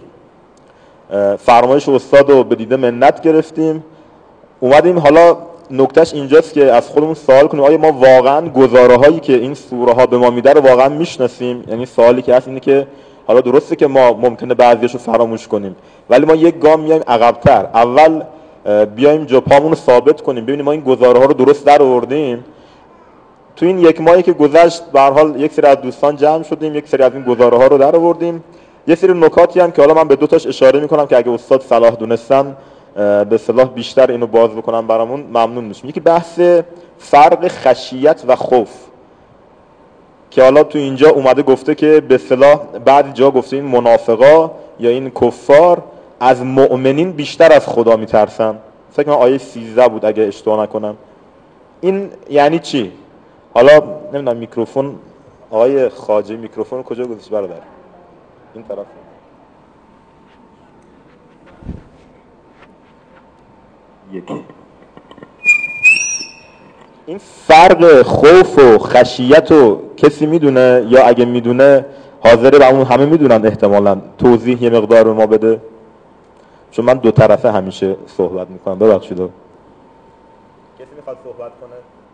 فرمایش استاد رو به دیده منت گرفتیم، اومدیم. حالا نکتهش اینجاست که از خودمون سوال کنیم آیا ما واقعا گزاره هایی که این سوره ها به ما میده رو واقعا میشناسیم؟ یعنی سوالی که هست اینه که حالا درسته که ما ممکنه بعضیاشو فراموش کنیم، ولی ما یک گام میایم عقب‌تر، اول بیایم جا پامون رو ثابت کنیم، ببینیم ما این گزاره ها رو درست در آوردیم. تو این یک ماهی که گذشت به هر حال یک سری از دوستان جمع شدیم، یک سری از این گزاره ها رو در آوردیم. یه سری نکاتی هم که حالا من به 2 تاش اشاره میکنم که اگه استاد صلاح دونستن به اصطلاح بیشتر اینو باز بکنم برامون ممنون میشم. یکی بحث فرق خشیت و خوف که حالا تو اینجا اومده گفته که به اصطلاح بعضی جا گفته این منافقا یا این کفار از مؤمنین بیشتر از خدا میترسن. فکر کنم آیه 13 بود اگه اشتباه نکنم. این یعنی چی؟ حالا نمیدونم میکروفون آقای خواجه میکروفون کجا گذاشت برادر؟ این طرف. این فرق خوف و خشیت رو کسی میدونه یا اگه میدونه حاضره و اون همه میدونن احتمالاً توضیح یه مقدار رو ما بده؟ چون من 2 طرفه همیشه صحبت میکنم. ببخشید کسی میخواد صحبت کنه؟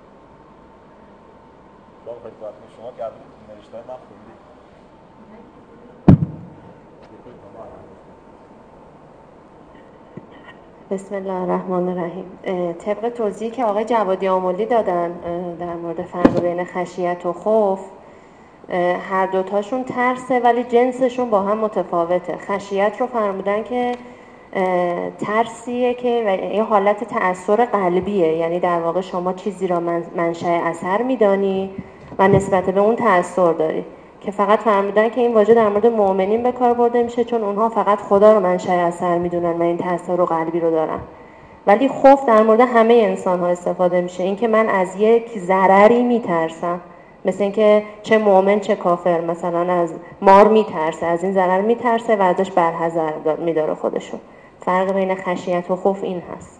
شما که نوشته من خوندی. بسم الله الرحمن الرحیم. طبق توضیحی که آقای جوادی آملی دادن در مورد فرق بین خشیت و خوف، هر دوتاشون ترسه ولی جنسشون با هم متفاوته. خشیت رو فرمودن که ترسیه که یه حالت تأثیر قلبیه، یعنی در واقع شما چیزی را منشأ اثر میدانی و نسبت به اون تأثیر داری، که فقط فرمودن که این واژه در مورد مؤمنین به کار برده میشه چون اونها فقط خدا رو منشأ اثر میدونن و این تأثیر قلبی رو دارن. ولی خوف در مورد همه انسان ها استفاده میشه، این که من از یک ضرری میترسم، مثل اینکه چه مؤمن چه کافر مثلا از مار میترسه، از این ضرر میترسه و ازش برحذر میداره خودشو. فرق بین خشیت و خوف این هست.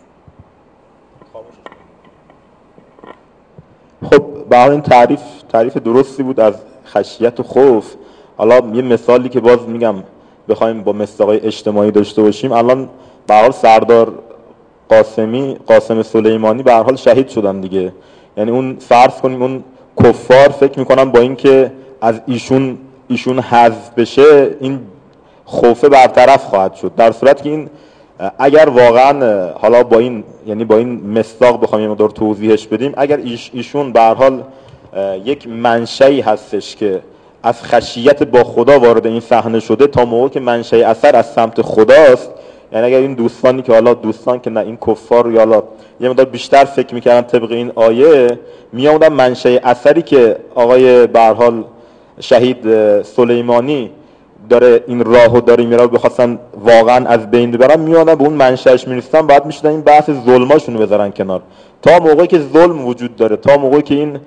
خب به هر این تعریف درستی بود از خشیت و خوف. حالا یه مثالی که باز میگم بخوایم با مصداقای اجتماعی داشته باشیم، الان به هر حال سردار قاسم سلیمانی به هر حال شهید شدن دیگه. یعنی اون فرض کنیم اون کفار فکر میکنن با اینکه از ایشون حذف بشه این خوفه برطرف خواهد شد، در صورت که این اگر واقعا حالا با این یعنی با این مصداق بخوایم یه مقدار توضیحش بدیم، اگر ایشون به هر حال یک منشأی هستش که از خشیت با خدا وارد این صحنه شده، تا موقعی که منشأ اثر از سمت خداست، یعنی اگر این دوستانی که حالا دوستان که نه این کفار یا حالا یه مقدار بیشتر فکر میکردن طبق این آیه، میامدن منشأ اثری که آقای به هر حال شهید سلیمانی داره این راهو داره میره بخواستن واقعا از بین ببرن، میادن به اون منشأش میرسن، بعد میشدن این بحث ظلماشونو بذارن کنار. تا موقعی که ظلم وجود داره، تا موقعی که این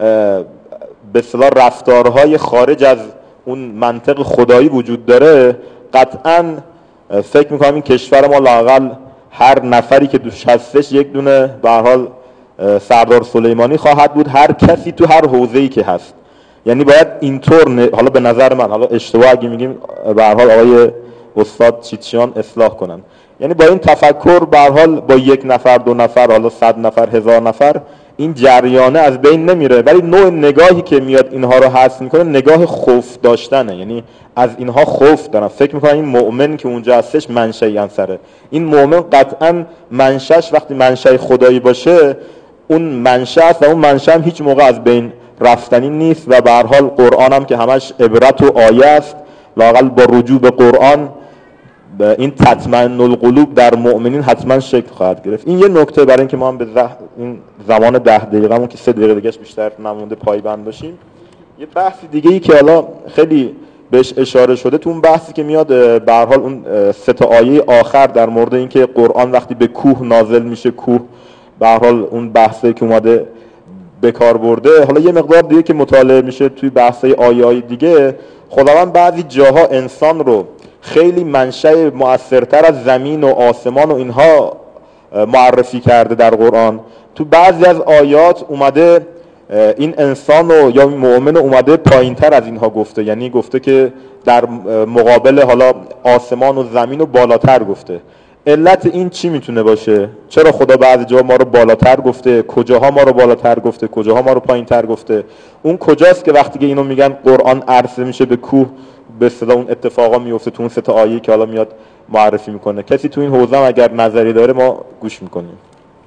به اصطلاح رفتارهای خارج از اون منطق خدایی وجود داره، قطعاً فکر میکنم این کشور ما لااقل هر نفری که دوش هستش یک دونه به هر حال سردار سلیمانی خواهد بود، هر کسی تو هر حوزه‌ای که هست. یعنی باید اینطور حالا به نظر من، حالا اشتباه اگه میگیم به هر حال آقای استاد چیتشیان اصلاح کنن، یعنی با این تفکر به هر حال با یک نفر، دو نفر، حالا 100 نفر، 1000 نفر این جریانه از بین نمیره، ولی نوع نگاهی که میاد اینها رو حذف میکنه نگاه خوف داشتنه. یعنی از اینها خوف دارن، فکر میکنن این مؤمن که اونجا هستش منشأ انصره. این مؤمن قطعا منشأش وقتی منشأ خدایی باشه اون منشأ است و اون منشأ هم هیچ موقع از بین رفتنی نیست و به هر حال قرآن هم که همش عبرت و آیه است، لااقل با رجوع به قرآن این تطمئن القلوب در مؤمنین حتما شکل خواهد گرفت. این یه نکته برای اینکه ما هم به این زمان 10 دقیقه‌مون که 3 دقیقه دیگه‌اش بیشتر نمونده پایبند باشیم. یه بحث دیگه‌ای که حالا خیلی بهش اشاره شده تو اون بحثی که میاد به هر حال اون 3 تا آیه آخر در مورد اینکه قرآن وقتی به کوه نازل میشه، کوه به هر حال اون بحثی که اومده به کار برده، حالا یه مقدار دیگه که مطالعه میشه توی بحث‌های آیه‌های دیگه، خداوند بعضی جاها انسان رو خیلی منشأ مؤثرتر از زمین و آسمان و اینها معرفی کرده در قرآن. تو بعضی از آیات اومده این انسان و یا مؤمن اومده پایینتر از اینها گفته، یعنی گفته که در مقابل حالا آسمان و زمین و بالاتر گفته. علت این چی میتونه باشه؟ چرا خدا بعضی جا ما رو بالاتر گفته، کجاها ما رو بالاتر گفته، کجاها ما رو پایینتر گفته؟ اون کجاست که وقتی که اینو میگن قرآن عرضه میشه به کوه، به اصطلاح اون اتفاقا میفته تو اون 3 تا آیه که حالا میاد معرفی میکنه؟ کسی تو این حوزه اگر نظری داره ما گوش میکنیم.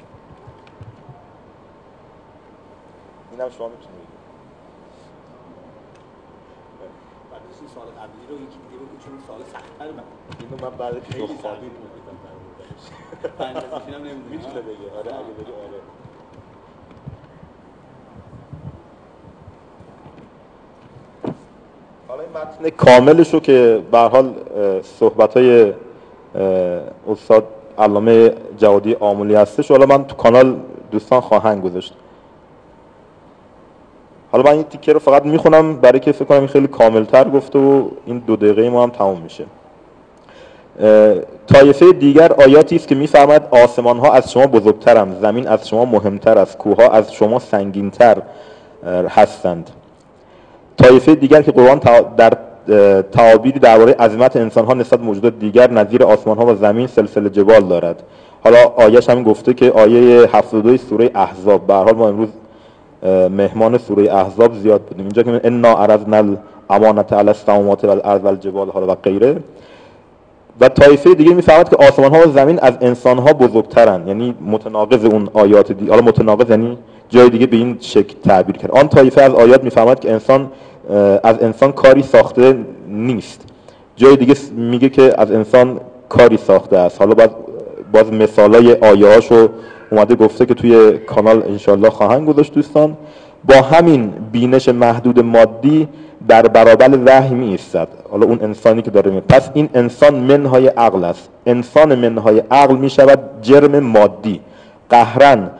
اینم شما میتونید. بعد از این سوال قبلی رو یکی دیگه بگو، چون سوال سخت‌تر من. اینو من بعد پیش خوابید فندازیشم نمیدونم. میتونه بگه. آره اگه بگه آره. حالا این متن کاملشو که به هر حال صحبت‌های استاد علامه جوادی آملی هستش، حالا من تو کانال دوستان خواهند گذاشت. حالا من این تیکه رو فقط میخونم برای که فکر کنم این خیلی کاملتر گفته و این 2 دقیقه ما هم تموم میشه. طایفه دیگر آیاتی است که می‌فرماید آسمان ها از شما بزرگترند، زمین از شما مهمتر است، کوه ها از شما سنگین‌تر هستند. طایفه دیگر که قرآن در تعابیری درباره عظمت انسان ها نسبت موجودات دیگر نظیر آسمان ها و زمین سلسله جبال دارد. حالا آیه‌اش هم گفته که آیه 72 سوره احزاب، به هر حال ما امروز مهمان سوره احزاب زیاد بودیم اینجا که انا عرضنا الامانة علی السماوات والارض والجبال حالا و غیره. و طایفه دیگه میفهمد که آسمان ها و زمین از انسان ها بزرگترن، یعنی متناقض اون آیات دیگه. حالا متناقض یعنی جای دیگه به این شکل تعبیر کرد. آن طایفه از آیات میفهمد که از انسان کاری ساخته نیست، جای دیگه میگه که از انسان کاری ساخته است. حالا باز مثالای آیه هاشو اومده گفته که توی کانال انشالله خواهند گذاشت دوستان. با همین بینش محدود مادی در برابر وحی می ایستد. حالا اون انسانی که داره پس این انسان منهای عقل است. انسان منهای عقل می شود جرم مادی. قهرن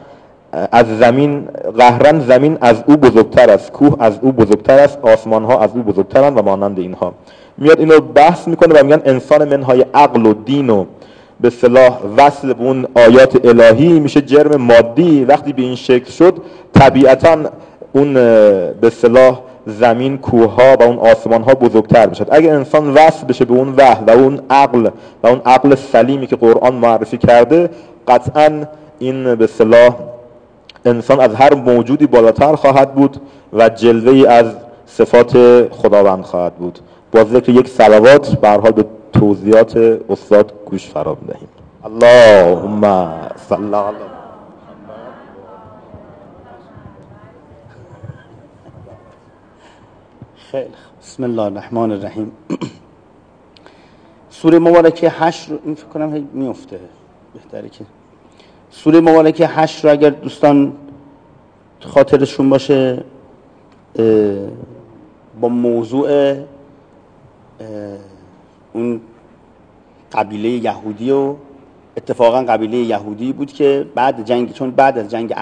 زمین از او بزرگتر است، کوه از او بزرگتر است، آسمان ها از او بزرگترند و مانند اینها. میاد اینو بحث میکنه و میگن انسان منهای عقل و دین و به اصطلاح وصل به اون آیات الهی میشه جرم مادی. وقتی به این شکل شد طبیعتاً اون به اصطلاح زمین، کوه ها و اون آسمان ها بزرگتر میشد. اگر انسان وصل بشه به اون وحی و اون عقل سلیمی که قرآن معرفی کرده، قطعاً این به اصطلاح انسان از هر موجودی بالاتر خواهد بود و جلوه‌ای از صفات خداوند خواهد بود. با ذکر یک صلوات به هر حال به توضیحات استاد گوش فرا بدهیم. اللهم صل علی خیلی بسم الله الرحمن الرحیم. سوره مبارکه 8 رو این فکر کنم هی میفته، بهتره که سوره مبارکه 8 رو اگر دوستان خاطرشون باشه با موضوع اون قبیله یهودی و اتفاقا قبیله یهودی بود که بعد از جنگ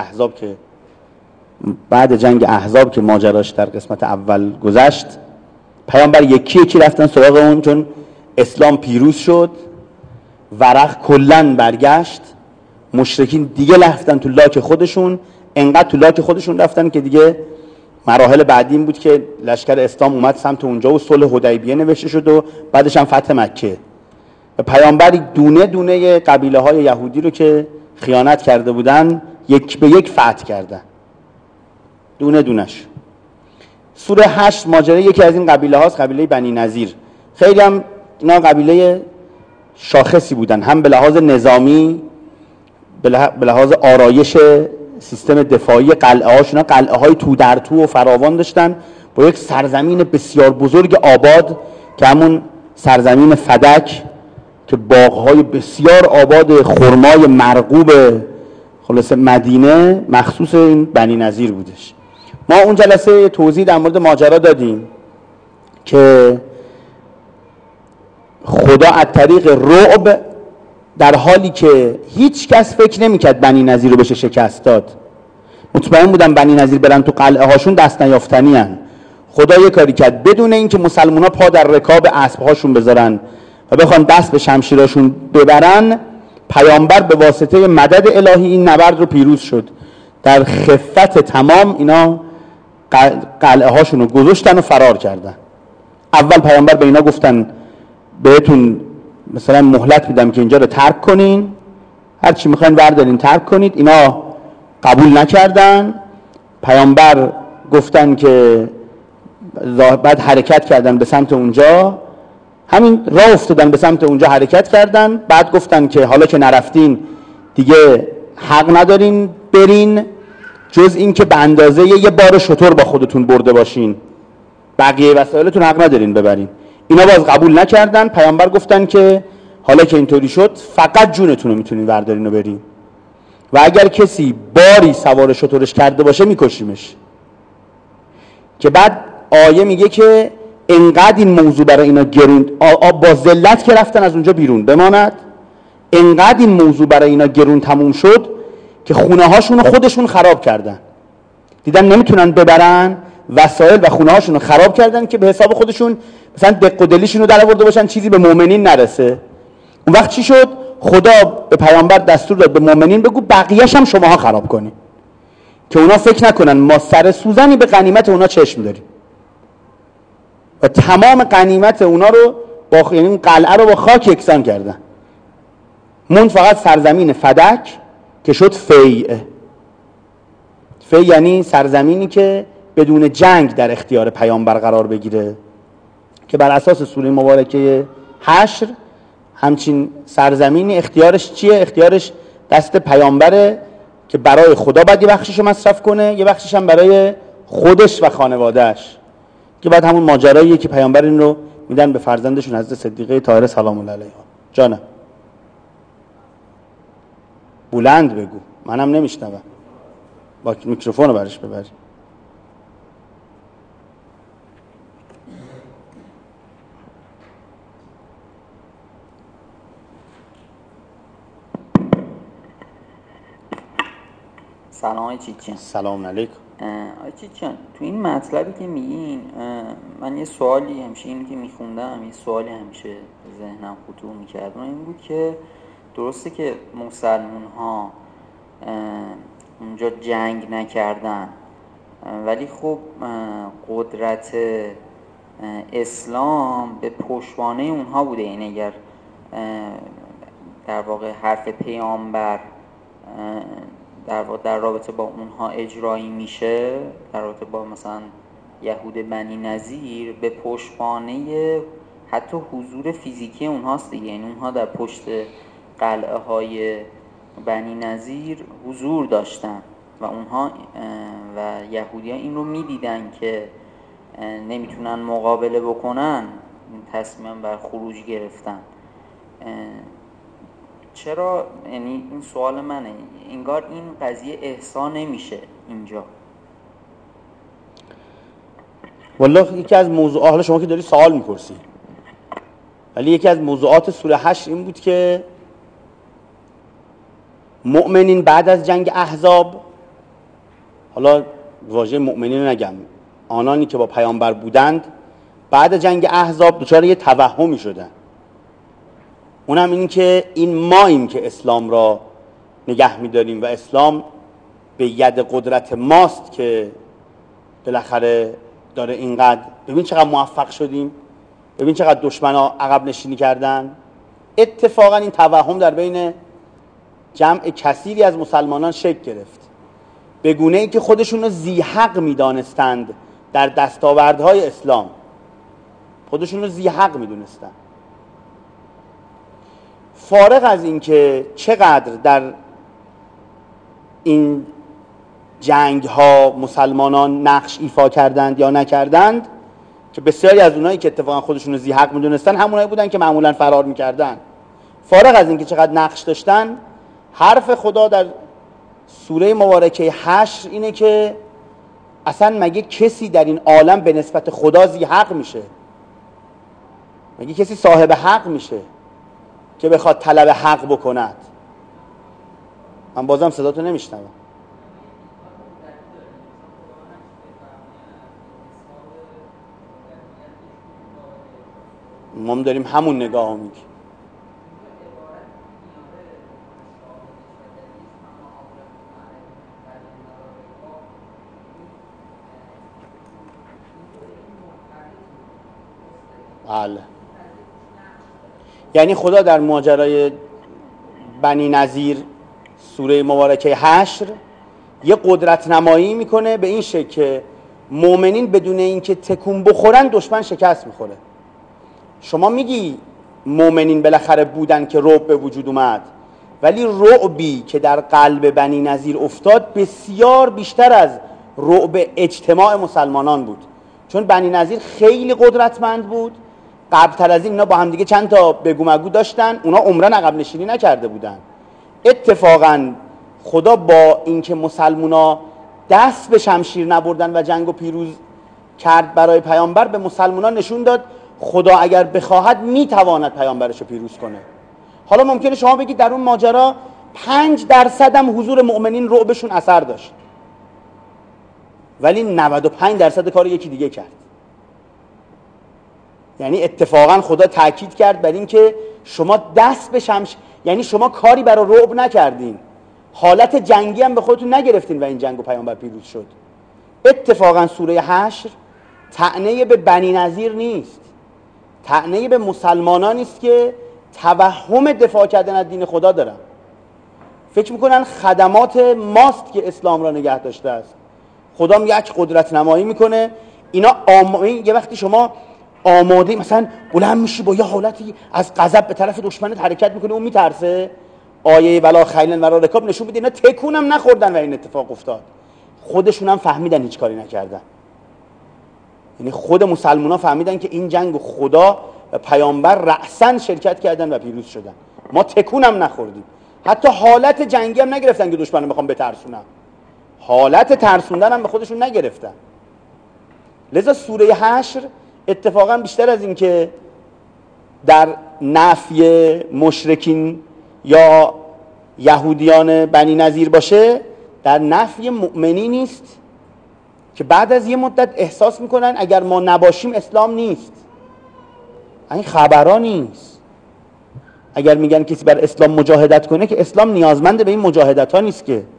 احزاب که ماجراش در قسمت اول گذشت، پیامبر یکی رفتن سراغ اون، چون اسلام پیروز شد، ورق کلن برگشت، مشرکین دیگه رفتن تو لاک خودشون، انقدر تو لاک خودشون رفتن که دیگه مراحل بعدی این بود که لشکر اسلام اومد سمت اونجا و صلح حدیبیه نوشته شد و بعدش هم فتح مکه. پیامبر دونه دونه قبیله های یهودی رو که خیانت کرده بودن یک به یک فتح کردن، دونه دونش. سوره 8 ماجرای یکی از این قبیله هاست، قبیله بنی نضیر. خیلی هم اینا قبیله شاخصی بودن، هم به لحاظ نظامی، به لحاظ آرایش سیستم دفاعی قلعه هاشون، قلعه های تو در تو و فراوان داشتن، با یک سرزمین بسیار بزرگ آباد که همون سرزمین فدک که باغ‌های بسیار آباد خرمای مرغوب خلاص مدینه مخصوص این بنی نضیر بودش. ما اون جلسه توضیح در مورد ماجرا دادیم که خدا از طریق رعب، در حالی که هیچ کس فکر نمی‌کرد بنی نضیر رو بشه شکست داد، مطمئن بودن بنی نضیر برن تو قلعه هاشون دست نیافتنی هن. خدا یه کاری کرد بدون اینکه مسلمونا پا در رکاب اسب هاشون بذارن و بخوان دست به شمشیراشون ببرن، پیامبر به واسطه مدد الهی این نبرد رو پیروز شد. در خفت تمام اینا قلعه هاشون رو گذاشتن و فرار کردن. اول پیامبر به اینا گفتن بهتون مثلا مهلت میدم که اینجا رو ترک کنین، هر چی میخواین بردارین ترک کنید. اینا قبول نکردن. پیامبر گفتن که بعد حرکت کردن به سمت اونجا، همین راه افتادن به سمت اونجا حرکت کردن. بعد گفتن که حالا که نرفتین دیگه حق ندارین برین، جز این که به اندازه یه بار شتر با خودتون برده باشین، بقیه وسایلتون حق ندارین ببرین. اینا باز قبول نکردن. پیامبر گفتن که حالا که اینطوری شد فقط جونتون رو میتونین بردارین و برین، و اگر کسی باری سوار شترش کرده باشه میکشیمش. که بعد آیه میگه که انقدر این موضوع برای اینا گرون، با ذلت که رفتن از اونجا بیرون بماند، انقدر این موضوع برای اینا گرون تموم شد که خونه هاشون رو خودشون خراب کردن. دیدن نمیتونن ببرن، وسایل و خونه هاشون رو خراب کردن که به حساب خودشون مثلا دق و دلیشون رو در آورده باشن چیزی به مؤمنین نرسه. اون وقت چی شد؟ خدا به پیامبر دستور داد به مؤمنین بگو بقیه‌اش هم شماها خراب کنین، که اونا فکر نکنن ما سر سوزنی به غنیمت اونا چشم داریم. و تمام غنیمت اونا رو با یعنی قلعه رو با خاک یکسان کردن. مون فقط سرزمین فدک که شد فیع. فیع یعنی سرزمینی که بدون جنگ در اختیار پیامبر قرار بگیره، که بر اساس سوره مبارکه حشر همچین سرزمینی اختیارش چیه؟ اختیارش دست پیامبره که برای خدا باید یه بخشیشو مصرف کنه، یه بخشیش هم برای خودش و خانوادهش، که بعد همون ماجراییه که پیامبر این رو میدن به فرزندشون حضرت صدیقه طاهره سلام الله علیها. جانم بلند بگو، منم نمیشنوم، با میکروفون رو برش ببری. سلام آقای چیچیان. سلام علیکم. آقای چیچیان، تو این مطلبی که میگین من یه سوالی همیشه اینو که میخوندم، یه سوالی همیشه ذهنم خطور میکرد، این بود که درسته که مسلمون ها اونجا جنگ نکردن، ولی خب قدرت اسلام به پشتوانه اونها بوده. این اگر در واقع حرف پیامبر در رابطه با اونها اجرایی میشه، در رابطه با مثلا یهود بنی نضیر، به پشتوانه حتی حضور فیزیکی اونهاست دیگه. یعنی اونها در پشت قلعه های بنی نضیر حضور داشتن و اونها و یهودی ها این رو میدیدن که نمیتونن مقابله بکنن، تصمیم بر خروج گرفتن. چرا، یعنی این سوال منه، انگار این قضیه احصا نمیشه اینجا. والله یکی از موضوعات، حالا شما که داری سوال میپرسی، ولی یکی از موضوعات سوره 8 این بود که مؤمنین بعد از جنگ احزاب، حالا واژه مؤمنین رو نگم، آنانی که با پیامبر بودند بعد جنگ احزاب دچار یه توهمی شدن. اونم این که این ماییم که اسلام را نگه می‌داریم و اسلام به ید قدرت ماست که بالاخره داره اینقدر، ببین چقدر موفق شدیم، ببین چقدر دشمنا عقب نشینی کردن. اتفاقا این توهم در بین جمع کثیری از مسلمانان شکل گرفت، به گونه‌ای که خودشون رو ذی حق می‌دانستند در دستاوردهای اسلام، خودشون رو ذی حق می‌دونستند. فارغ از این که چقدر در این جنگ ها مسلمانان نقش ایفا کردند یا نکردند، که بسیاری از اونایی که اتفاقا خودشون رو ذی حق می‌دونستن همونایی بودن که معمولا فرار می‌کردن. فارغ از این که چقدر نقش داشتن، حرف خدا در سوره مبارکه حشر اینه که اصلا مگه کسی در این عالم به نسبت خدا ذی حق میشه؟ مگه کسی صاحب حق میشه که بخواد طلب حق بکند؟ من بازم صداتو نمیشنوم. ما داریم همون نگاه میگیم. بله، یعنی خدا در ماجرای بنی نضیر سوره مبارکه حشر یه قدرت نمایی میکنه به این شکل که مؤمنین بدون اینکه تکون بخورن دشمن شکست میخوره. شما میگی مؤمنین بالاخره بودن که رعب به وجود اومد، ولی رعبی که در قلب بنی نضیر افتاد بسیار بیشتر از رعب اجتماع مسلمانان بود، چون بنی نضیر خیلی قدرتمند بود. قبلتر از این اینا با هم دیگه چند تا بگو مگو داشتن، اونا عمرن عقب نشینی نکرده بودن. اتفاقا خدا با اینکه مسلمونا دست به شمشیر نبردن و جنگو پیروز کرد برای پیامبر، به مسلمونا نشون داد خدا اگر بخواهد میتواند پیامبرشو پیروز کنه. حالا ممکنه شما بگید در اون ماجرا 5% هم حضور مؤمنین رعبشون اثر داشت، ولی 95% کار یکی دیگه کرد. یعنی اتفاقا خدا تاکید کرد بر این که شما دست به شمشیر، یعنی شما کاری برای رعب نکردین، حالت جنگی هم به خودتون نگرفتین و این جنگ و پیامبر پیروز شد. اتفاقا سوره حشر طعنه به بنی نضیر نیست، طعنه به مسلمانانی است که توهم دفاع کردن از دین خدا دارن. فکر میکنن خدمات ماست که اسلام را نگه داشته است. خدا یک قدرت نمایی میکنه. اینا یه وقتی شما آماده مثلا بلند میشی با یه حالتی از غضب به طرف دشمنت حرکت میکنه، اون میترسه. آیه ولا خیلن ولا رکاب نشون میده اینا تکونم نخوردن و این اتفاق افتاد. خودشون هم فهمیدن هیچ کاری نکردن. یعنی خود مسلمان‌ها فهمیدن که این جنگ خدا و پیامبر رأساً شرکت کردن و پیروز شدن. ما تکونم نخوردیم. حتی حالت جنگی هم نگرفتن که دشمن رو میخوام بترسونن. حالت ترسوندن هم به خودشون نگرفتن. لذا سوره حشر اتفاقا بیشتر از این که در نفی مشرکین یا یهودیان بنی نضیر باشه، در نفی مؤمنی نیست که بعد از یه مدت احساس میکنن اگر ما نباشیم اسلام نیست. این خبرها نیست. اگر میگن کسی بر اسلام مجاهدت کنه که اسلام نیازمند به این مجاهدت ها نیست که،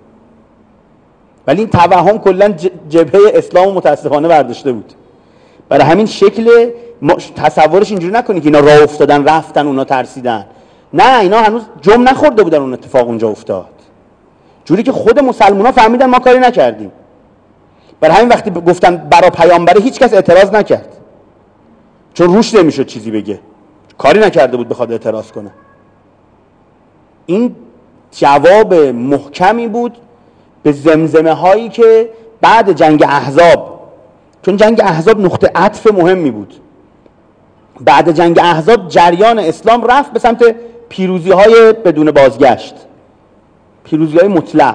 ولی این توهم کلا جبهه اسلام متاسفانه برداشته بود. برای همین شکل تصورش اینجوری نکنی که اینا راه افتادن رفتن اونا ترسیدن. نه، اینا هنوز جم نخورده بودن اون اتفاق اونجا افتاد، جوری که خود مسلمونا فهمیدن ما کاری نکردیم. برای همین وقتی گفتن برای پیامبره هیچ کس اعتراض نکرد، چون روش نمیشد چیزی بگه، کاری نکرده بود بخواد اعتراض کنه. این جواب محکمی بود به زمزمه هایی که بعد جنگ احزاب، چون جنگ احزاب نقطه عطف مهمی بود. بعد جنگ احزاب جریان اسلام رفت به سمت پیروزی‌های بدون بازگشت، پیروزی‌های مطلق.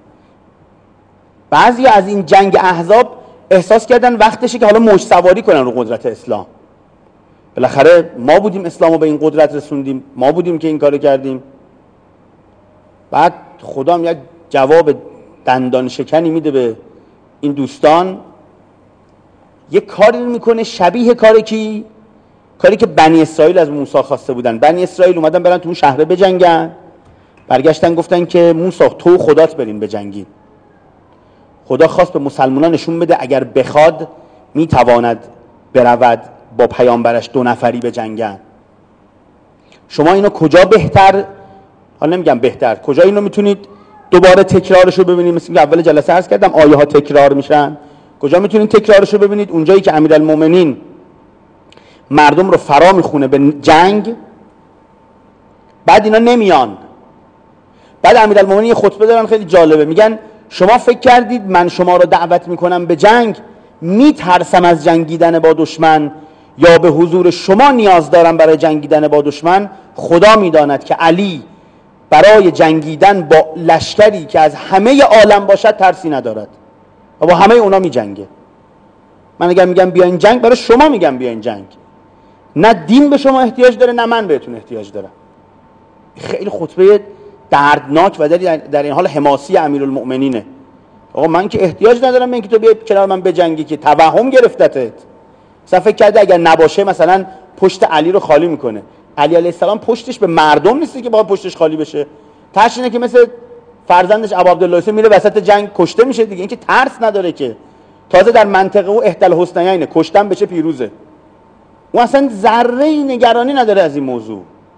بعضی از این جنگ احزاب احساس کردن وقتشه که حالا موج سواری کنن رو قدرت اسلام. بالاخره ما بودیم اسلامو به این قدرت رسوندیم، ما بودیم که این کارو کردیم. بعد خدا هم یک جواب دندان شکنی میده به این دوستان، یک کاری میکنه شبیه کاری که بنی اسرائیل از موسی خواسته بودن. بنی اسرائیل اومدن برن تو اون شهر بجنگن، برگشتن گفتن که موسی تو خدات برین بجنگین. خدا خواست به مسلمانان نشون بده اگر بخواد میتواند برود با پیامبرش 2 نفری بجنگن. شما اینو کجا بهتر، حالا نمیگم بهتر، کجا اینو میتونید دوباره تکرارش رو ببینید؟ مثل که اول جلسه عرض کردم آیه ها تکرار میشن. کجا میتونید تکرارش رو ببینید؟ اونجایی که امیرالمومنین مردم رو فرا میخونه به جنگ، بعد اینا نمیان. بعد امیرالمومنین یه خطبه دارن خیلی جالبه، میگن شما فکر کردید من شما رو دعوت میکنم به جنگ میترسم از جنگیدن با دشمن یا به حضور شما نیاز دارم برای جنگیدن با دشمن؟ خدا میداند که علی برای جنگیدن با لشکری که از همه عالم باشد ترسی ندارد و با همه اونا میجنگه. من اگر میگم بیاین جنگ، برای شما میگم بیاین جنگ. نه دین به شما احتیاج داره نه من بهتون احتیاج دارم. خیلی خطبه دردناک و در این حال حماسی امیرالمؤمنینه. آقا من که احتیاج ندارم به اینکه تو بیای کنار من بجنگی، که توهم گرفتتت. مثلا فکر کرده اگر نباشه مثلا پشت علی رو خالی میکنه. علی علیه السلام پشتش به مردم نیستی که باید پشتش خالی بشه. ترس اینه که مثل فرزندش ابو عبدالله میره وسط جنگ کشته میشه دیگه. این که ترس نداره که، تازه در منطقه او احدی الحسنیین، کشتن بشه پیروزه. اون اصلا ذره نگرانی نداره از این موضوع.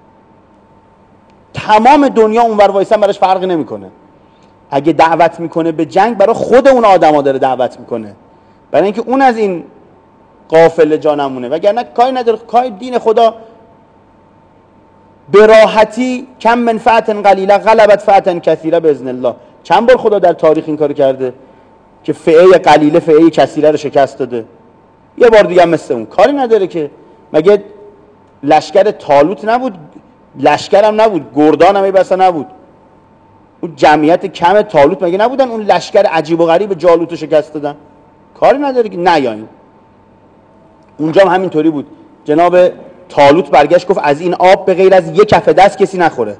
تمام دنیا اونور وایسن براش فرقی نمیکنه. اگه دعوت میکنه به جنگ برای خود اون آدما داره دعوت میکنه، برای اینکه اون از این قافله جا نمونه. وگرنه کاری نداره. کار دین خدا به راحتی کم من فئة قلیله غلبت فئة کثیره باذن الله. چند بار خدا در تاریخ این کارو کرده که فئه قلیله فئه کثیره رو شکست داده. یه بار دیگه هم مثل اون. کاری نداره که مگه لشکر طالوت نبود؟ لشکرم نبود، گردان هم بسا نبود. اون جمعیت کم طالوت مگه نبودن اون لشکر عجیب و غریب جالوت رو شکست دادن؟ کاری نداره که نیاین. اونجا هم همینطوری بود. جناب طالوت برگشت گفت از این آب به غیر از یک کف دست کسی نخوره.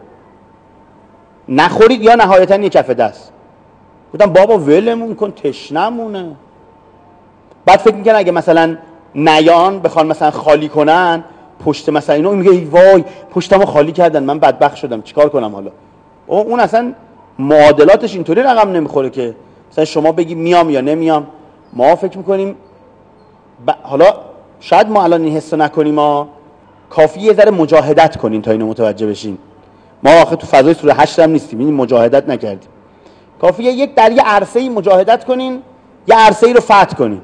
نخورید یا نهایتا یک کف دست. گفتم بابا ولمون کن تشنمونه. بعد فکر میکنن اگه مثلا نیان بخوان مثلا خالی کنن پشت مثلا اینو، میگه ای وای پشتمو خالی کردن من بدبخت شدم چیکار کنم حالا. اون اصلا معادلاتش اینطوری رقم نمیخوره که مثلا شما بگی میام یا نمیام. ما فکر میکنیم حالا شاید ما الان این حسو نکنیم، ما کافی یه ذره مجاهدت کنین تا اینو متوجه بشین. ما آخه تو فضای سوره 8 هم نیستیم، این مجاهدت نکردیم. کافیه یک در یه عرصه‌ای مجاهدت کنین، یه عرصه‌ای رو فتح کنین.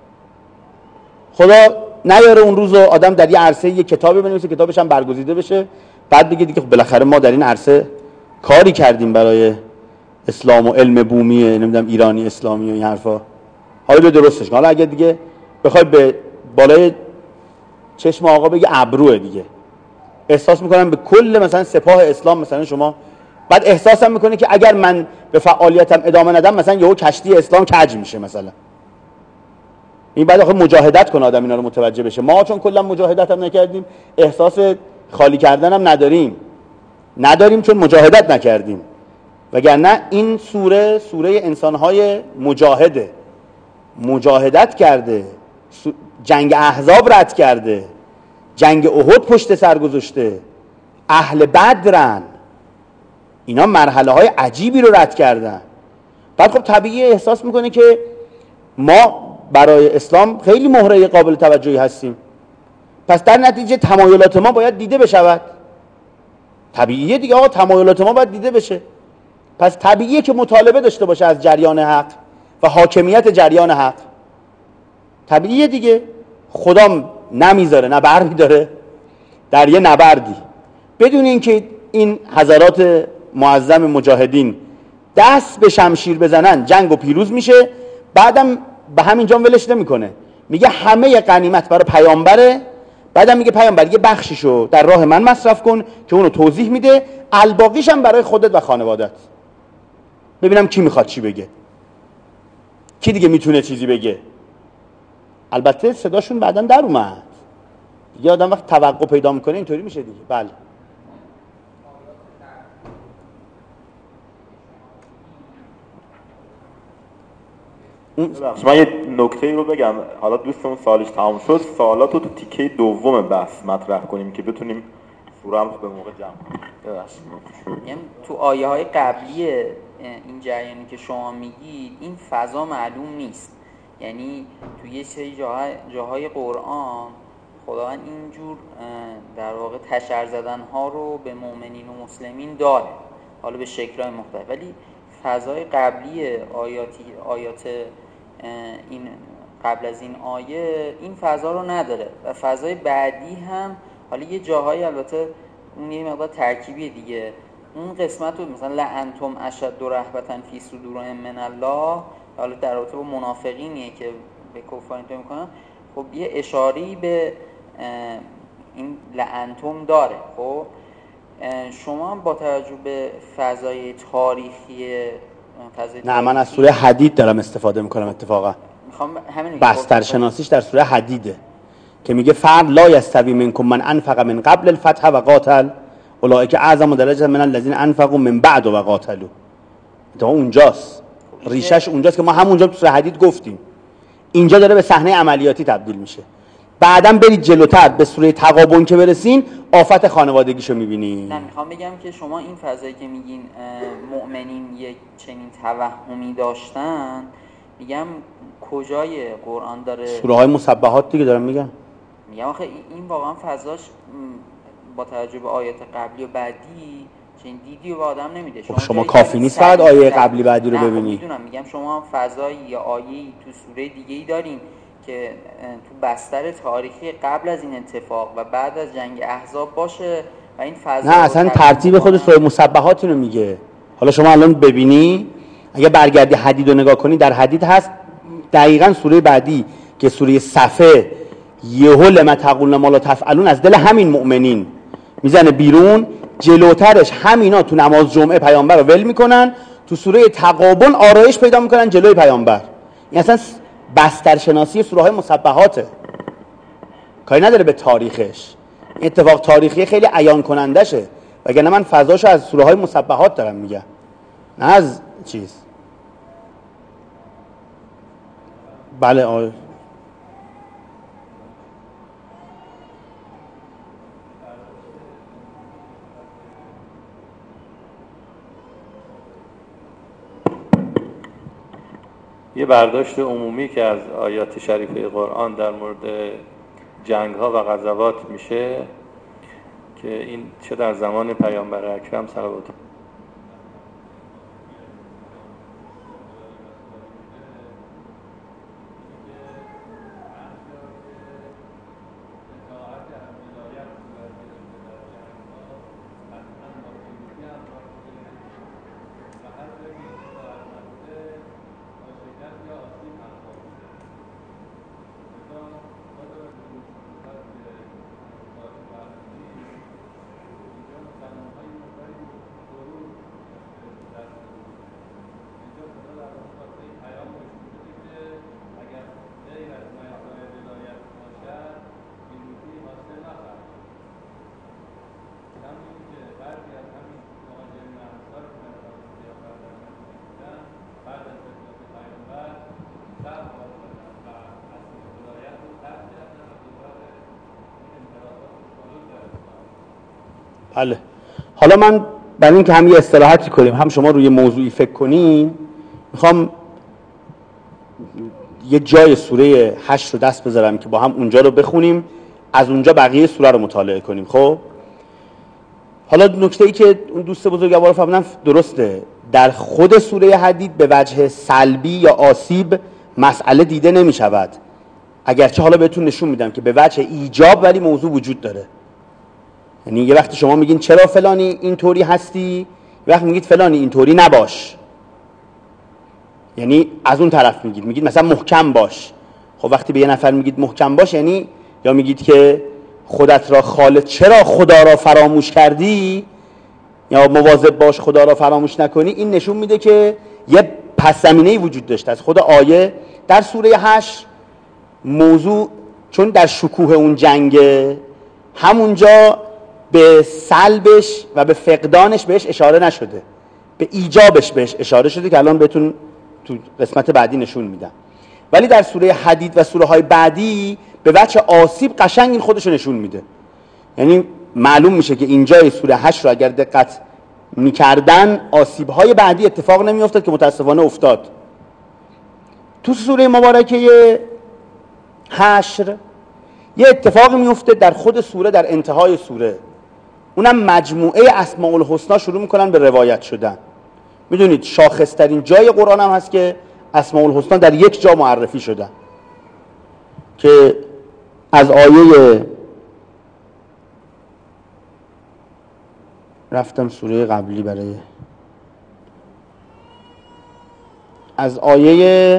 خدا نیاره اون روز آدم در یه عرصه‌ای یه کتابی بنویسه، کتابش هم برگزیده بشه، بعد بگه دیگه بالاخره ما در این عرصه کاری کردیم برای اسلام و علم بومی نمیدونم ایرانی اسلامی و این حرفا. حالا درستش. حالا اگه دیگه بخوای به بالای چشم آقا بگی ابروه دیگه، احساس میکنم به کل مثلا سپاه اسلام مثلا شما، بعد احساسم میکنه که اگر من به فعالیتم ادامه ندم مثلا یهو کشتی اسلام کج میشه مثلا. این بعد آخه مجاهدت کنه آدم اینا رو متوجه بشه. ما چون کلا مجاهدت هم نکردیم احساس خالی کردن هم نداریم چون مجاهدت نکردیم. وگرنه این سوره انسانهای مجاهده، مجاهدت کرده، جنگ احزاب رد کرده، جنگ احد پشت سر گذاشته، اهل بدرن، اینا مرحله های عجیبی رو رد کردن. بعد خب طبیعی احساس میکنه که ما برای اسلام خیلی مهره قابل توجهی هستیم، پس در نتیجه تمایلات ما باید دیده بشود. طبیعیه دیگه آقا، تمایلات ما باید دیده بشه. پس طبیعیه که مطالبه داشته باشه از جریان حق و حاکمیت جریان حق. طبیعیه دیگه. خدا نمیذاره، نه بر میداره در یه نبردی بدون اینکه این حضرات معظم مجاهدین دست به شمشیر بزنن جنگ و پیروز میشه. بعدم به همین جا ولش نمیکنه، میگه همه غنیمت برای پیامبره، بعدم میگه پیامبر یه بخشیشو در راه من مصرف کن که اونو توضیح میده، الباقیش هم برای خودت و خانوادت. ببینم کی میخواد چی بگه، کی دیگه میتونه چیزی بگه. البته صداشون بعداً در اومد دیگه، آدم وقت توقع پیدا میکنه اینطوری میشه دیگه. بله من یه نکته رو بگم، حالا دوستمون سالش تمام شد، سوالات رو تو تیکه دوم بحث مطرح کنیم که بتونیم سوره هم به موقع جمع کنیم. تو آیه های قبلی این جریانی که شما میگید این فضا معلوم نیست، یعنی تو یه سری جاهای قرآن خداوند اینجور در واقع تشر زدن ها رو به مؤمنین و مسلمین داره، حالا به شکل‌های مختلف، ولی فضای قبلی آیات این قبل از این آیه این فضا رو نداره و فضای بعدی هم حالا یه جاهایی البته اون یه مقدار ترکیبی دیگه، اون قسمت رو مثلا لعنتم اشد رهبة فی صدورهم من الله، حالا در رابطه با منافقینیه که به کفار اینطور میکنن، خب یه اشاره‌ای به این لعنتم داره. خب شما با توجه به فضای تاریخی نه، من از سوره حدید دارم استفاده میکنم اتفاقا. بستر شناسیش در سوره حدیده که میگه فرد لا یستوی منکم من انفق من قبل الفتح و قاتل اولئک اعظم درجة من الذین انفقوا من بعد و قاتلوا. تا اونجاست ریشش، اونجاست که ما همونجا تو سوره حدید گفتیم. اینجا داره به صحنه عملیاتی تبدیل میشه. بعداً برید جلوتر به سوره تغابن که برسین آفت خانوادگیشو میبینی. نه میخوام بگم که شما این فضایی که میگین مؤمنین یک چنین توهمی داشتن، میگم کجای قرآن داره؟ سوره های مسبحات دیگه دارم میگم آخه این واقعا فضاش با توجه به آیات قبلی و بعدی چنین دیدی و آدم نمیده. شما کافی نیست فقط آیه قبلی بعدی رو ببینی. میدونم، میگم شما فضایی یا آیه‌ای تو سوره دیگه‌ای دارین که تو بستر تاریخی قبل از این اتفاق و بعد از جنگ احزاب باشه و این فضا نه اصلا ترتیب خود سوره مسبحات اینو میگه. حالا شما الان ببینی، اگه برگردی حدید رو نگاه کنی، در حدید هست دقیقاً سوره بعدی که سوره صفه، یهو لما تقولون ما لا تفعلون، از دل همین مؤمنین میزنه بیرون. جلوترش همینا تو نماز جمعه پیامبر رو ول میکنن، تو سوره تغابن آرایش پیدا میکنن جلوی پیامبر. این اصلا بستر شناسی سوره های مسبحاته، کاری نداره به تاریخش. این اتفاق تاریخی خیلی عیان کننده شه، وگرنه من فضاشو از سوره های مسبحات دارم میگم، نه از چیز. بله یه برداشت عمومی که از آیات شریفه قرآن در مورد جنگ ها و غزوات میشه که این چه در زمان پیامبر اکرم صلوات بله. حالا من برای اینکه هم یه استراحتی کنیم هم شما روی موضوعی فکر کنین، میخوام یه جای سوره 8 رو دست بذارم که با هم اونجا رو بخونیم، از اونجا بقیه سوره رو مطالعه کنیم. خب حالا نکته‌ای که اون دوست بزرگوار فرمودن درسته، در خود سوره حدید به وجه سلبی یا آسیب مسئله دیده نمی شود، اگرچه حالا بهتون نشون میدم که به وجه ایجاب ولی موضوع وجود داره. یعنی یه وقتی شما میگین چرا فلانی اینطوری هستی، یه وقت میگید فلانی اینطوری نباش، یعنی از اون طرف میگید مثلا محکم باش. خب وقتی به یه نفر میگید محکم باش، یعنی یا میگید که خودت را خالص، چرا خدا را فراموش کردی یا مواظب باش خدا را فراموش نکنی، این نشون میده که یه پس زمینه‌ای وجود داشته از خود آیه. در سوره 8 موضوع چون در شکوه اون جنگه، همونجا به سلبش و به فقدانش بهش اشاره نشده، به ایجابش بهش اشاره شده که الان بهتون تو قسمت بعدی نشون میدم. ولی در سوره حدید و سوره های بعدی به وجه آسیب قشنگ این خودشو نشون میده. یعنی معلوم میشه که اینجای سوره 8 رو اگر دقت میکردن آسیب های بعدی اتفاق نمیافتاد که متاسفانه افتاد. تو سوره مبارکه حشر یه اتفاقی میفته در خود سوره، در انتهای سوره، اونم مجموعه اسماء الحسنا شروع میکنن به روایت شدن. میدونید شاخصترین جای قرآن هم هست که اسماء الحسنا در یک جا معرفی شدن که از آیه رفتم سوره قبلی برای از آیه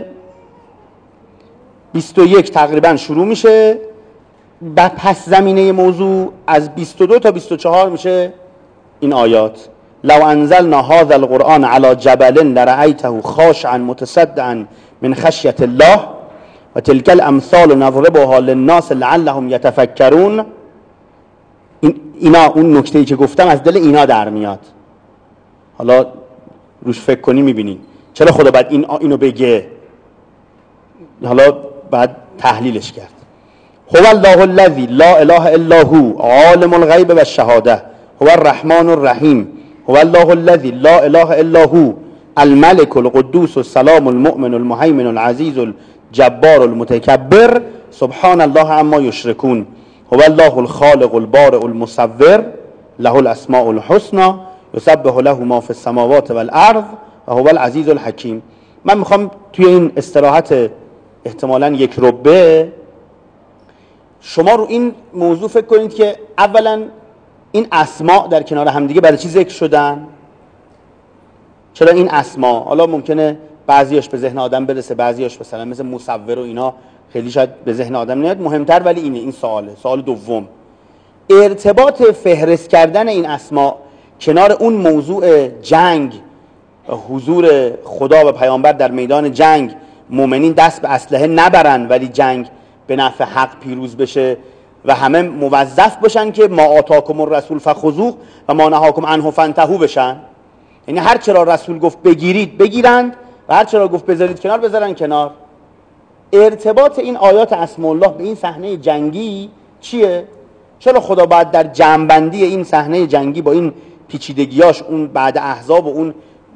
21 تقریبا شروع میشه، بعد پس زمینه موضوع از 22 تا 24 میشه این آیات. لو انزلنا هذا القرآن على جبل لرأيته خاشعا متصدعا من خشية الله و تلك الامثال نضربها للناس لعلهم يتفكرون. اینا اون نکته‌ای که گفتم از دل اینا در میاد. حالا روش فکر کنی میبینین چرا خدا باید اینو بگه، حالا بعد تحلیلش کرد. هو الله الذی لا اله الا هو عالم الغیب و الشهاده هو الرحمن الرحیم هو الله الذی لا اله الا هو الملك القدوس السلام المؤمن المهيمن العزيز الجبار المتكبر سبحان الله عما يشركون هو الله الخالق البارئ المصور له الاسماء الحسنى يسبح له ما في السماوات والارض و هو العزیز الحکیم. من میخوام توی این استراحت احتمالاً یک ربع شما رو این موضوع فکر کنید که اولا این اسماء در کنار همدیگه برای چی ذکر شدن؟ چرا این اسماء؟ حالا ممکنه بعضیاش به ذهن آدم برسه، بعضیاش مثلا مثل مصور و اینا خیلی شاید به ذهن آدم نیاد. مهمتر ولی اینه، این سوال دوم، ارتباط فهرست کردن این اسماء کنار اون موضوع جنگ، حضور خدا و پیامبر در میدان جنگ، مؤمنین دست به اسلحه نبرن ولی جنگ به نفع حق پیروز بشه و همه موظف باشن که ما آتاکم الرسول فخذوه و ما نهاکم عنه فانتهوا بشن. یعنی هر چرا رسول گفت بگیرید بگیرند و هر چرا گفت بذارید کنار بذارن کنار. ارتباط این آیات اسماء الله به این صحنه جنگی چیه؟ چرا خدا باید در جمع‌بندی این صحنه جنگی با این پیچیدگیاش، اون بعد احزاب و اون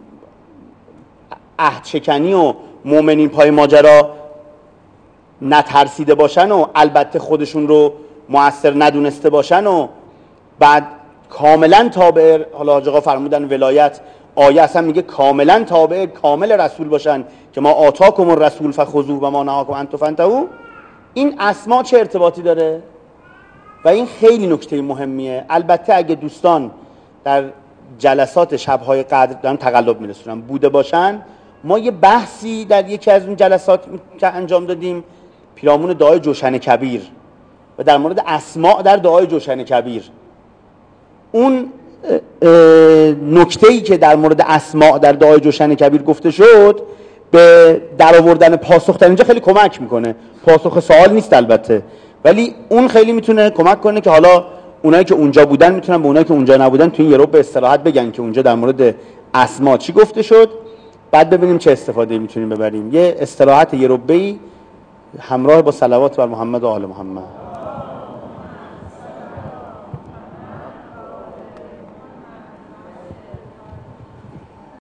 عهدشکنی و مؤمنین پای ماجرا نترسیده باشن و البته خودشون رو مؤثر ندونسته باشن و بعد کاملا تابع، حالا حاج آقا فرمودن ولایت، آیه اصلا میگه کاملا تابع کامل رسول باشن که ما آتاکم الرسول فخذوه و ما نهاکم عنه فانتهوا. این اسما چه ارتباطی داره؟ و این خیلی نکته مهمیه. البته اگه دوستان در جلسات شب‌های قدر دارن تقلب میرسونن بوده باشن، ما یه بحثی در یکی از اون جلسات که انجام دادیم پیرامون دعای جوشن کبیر و در مورد اسماء در دعای جوشن کبیر، اون نکته‌ای که در مورد اسماء در دعای جوشن کبیر گفته شد به در آوردن پاسخ در اینجا خیلی کمک میکنه. پاسخ سوال نیست البته، ولی اون خیلی میتونه کمک کنه که حالا اونایی که اونجا بودن میتونن به اونایی که اونجا نبودن تو این یه رو به استراحت بگن که اونجا در مورد اسماء چی گفته شد، بعد ببینیم چه استفاده میتونیم ببریم. یه استراحت یه ربعی همراه با صلوات بر محمد و آل محمد.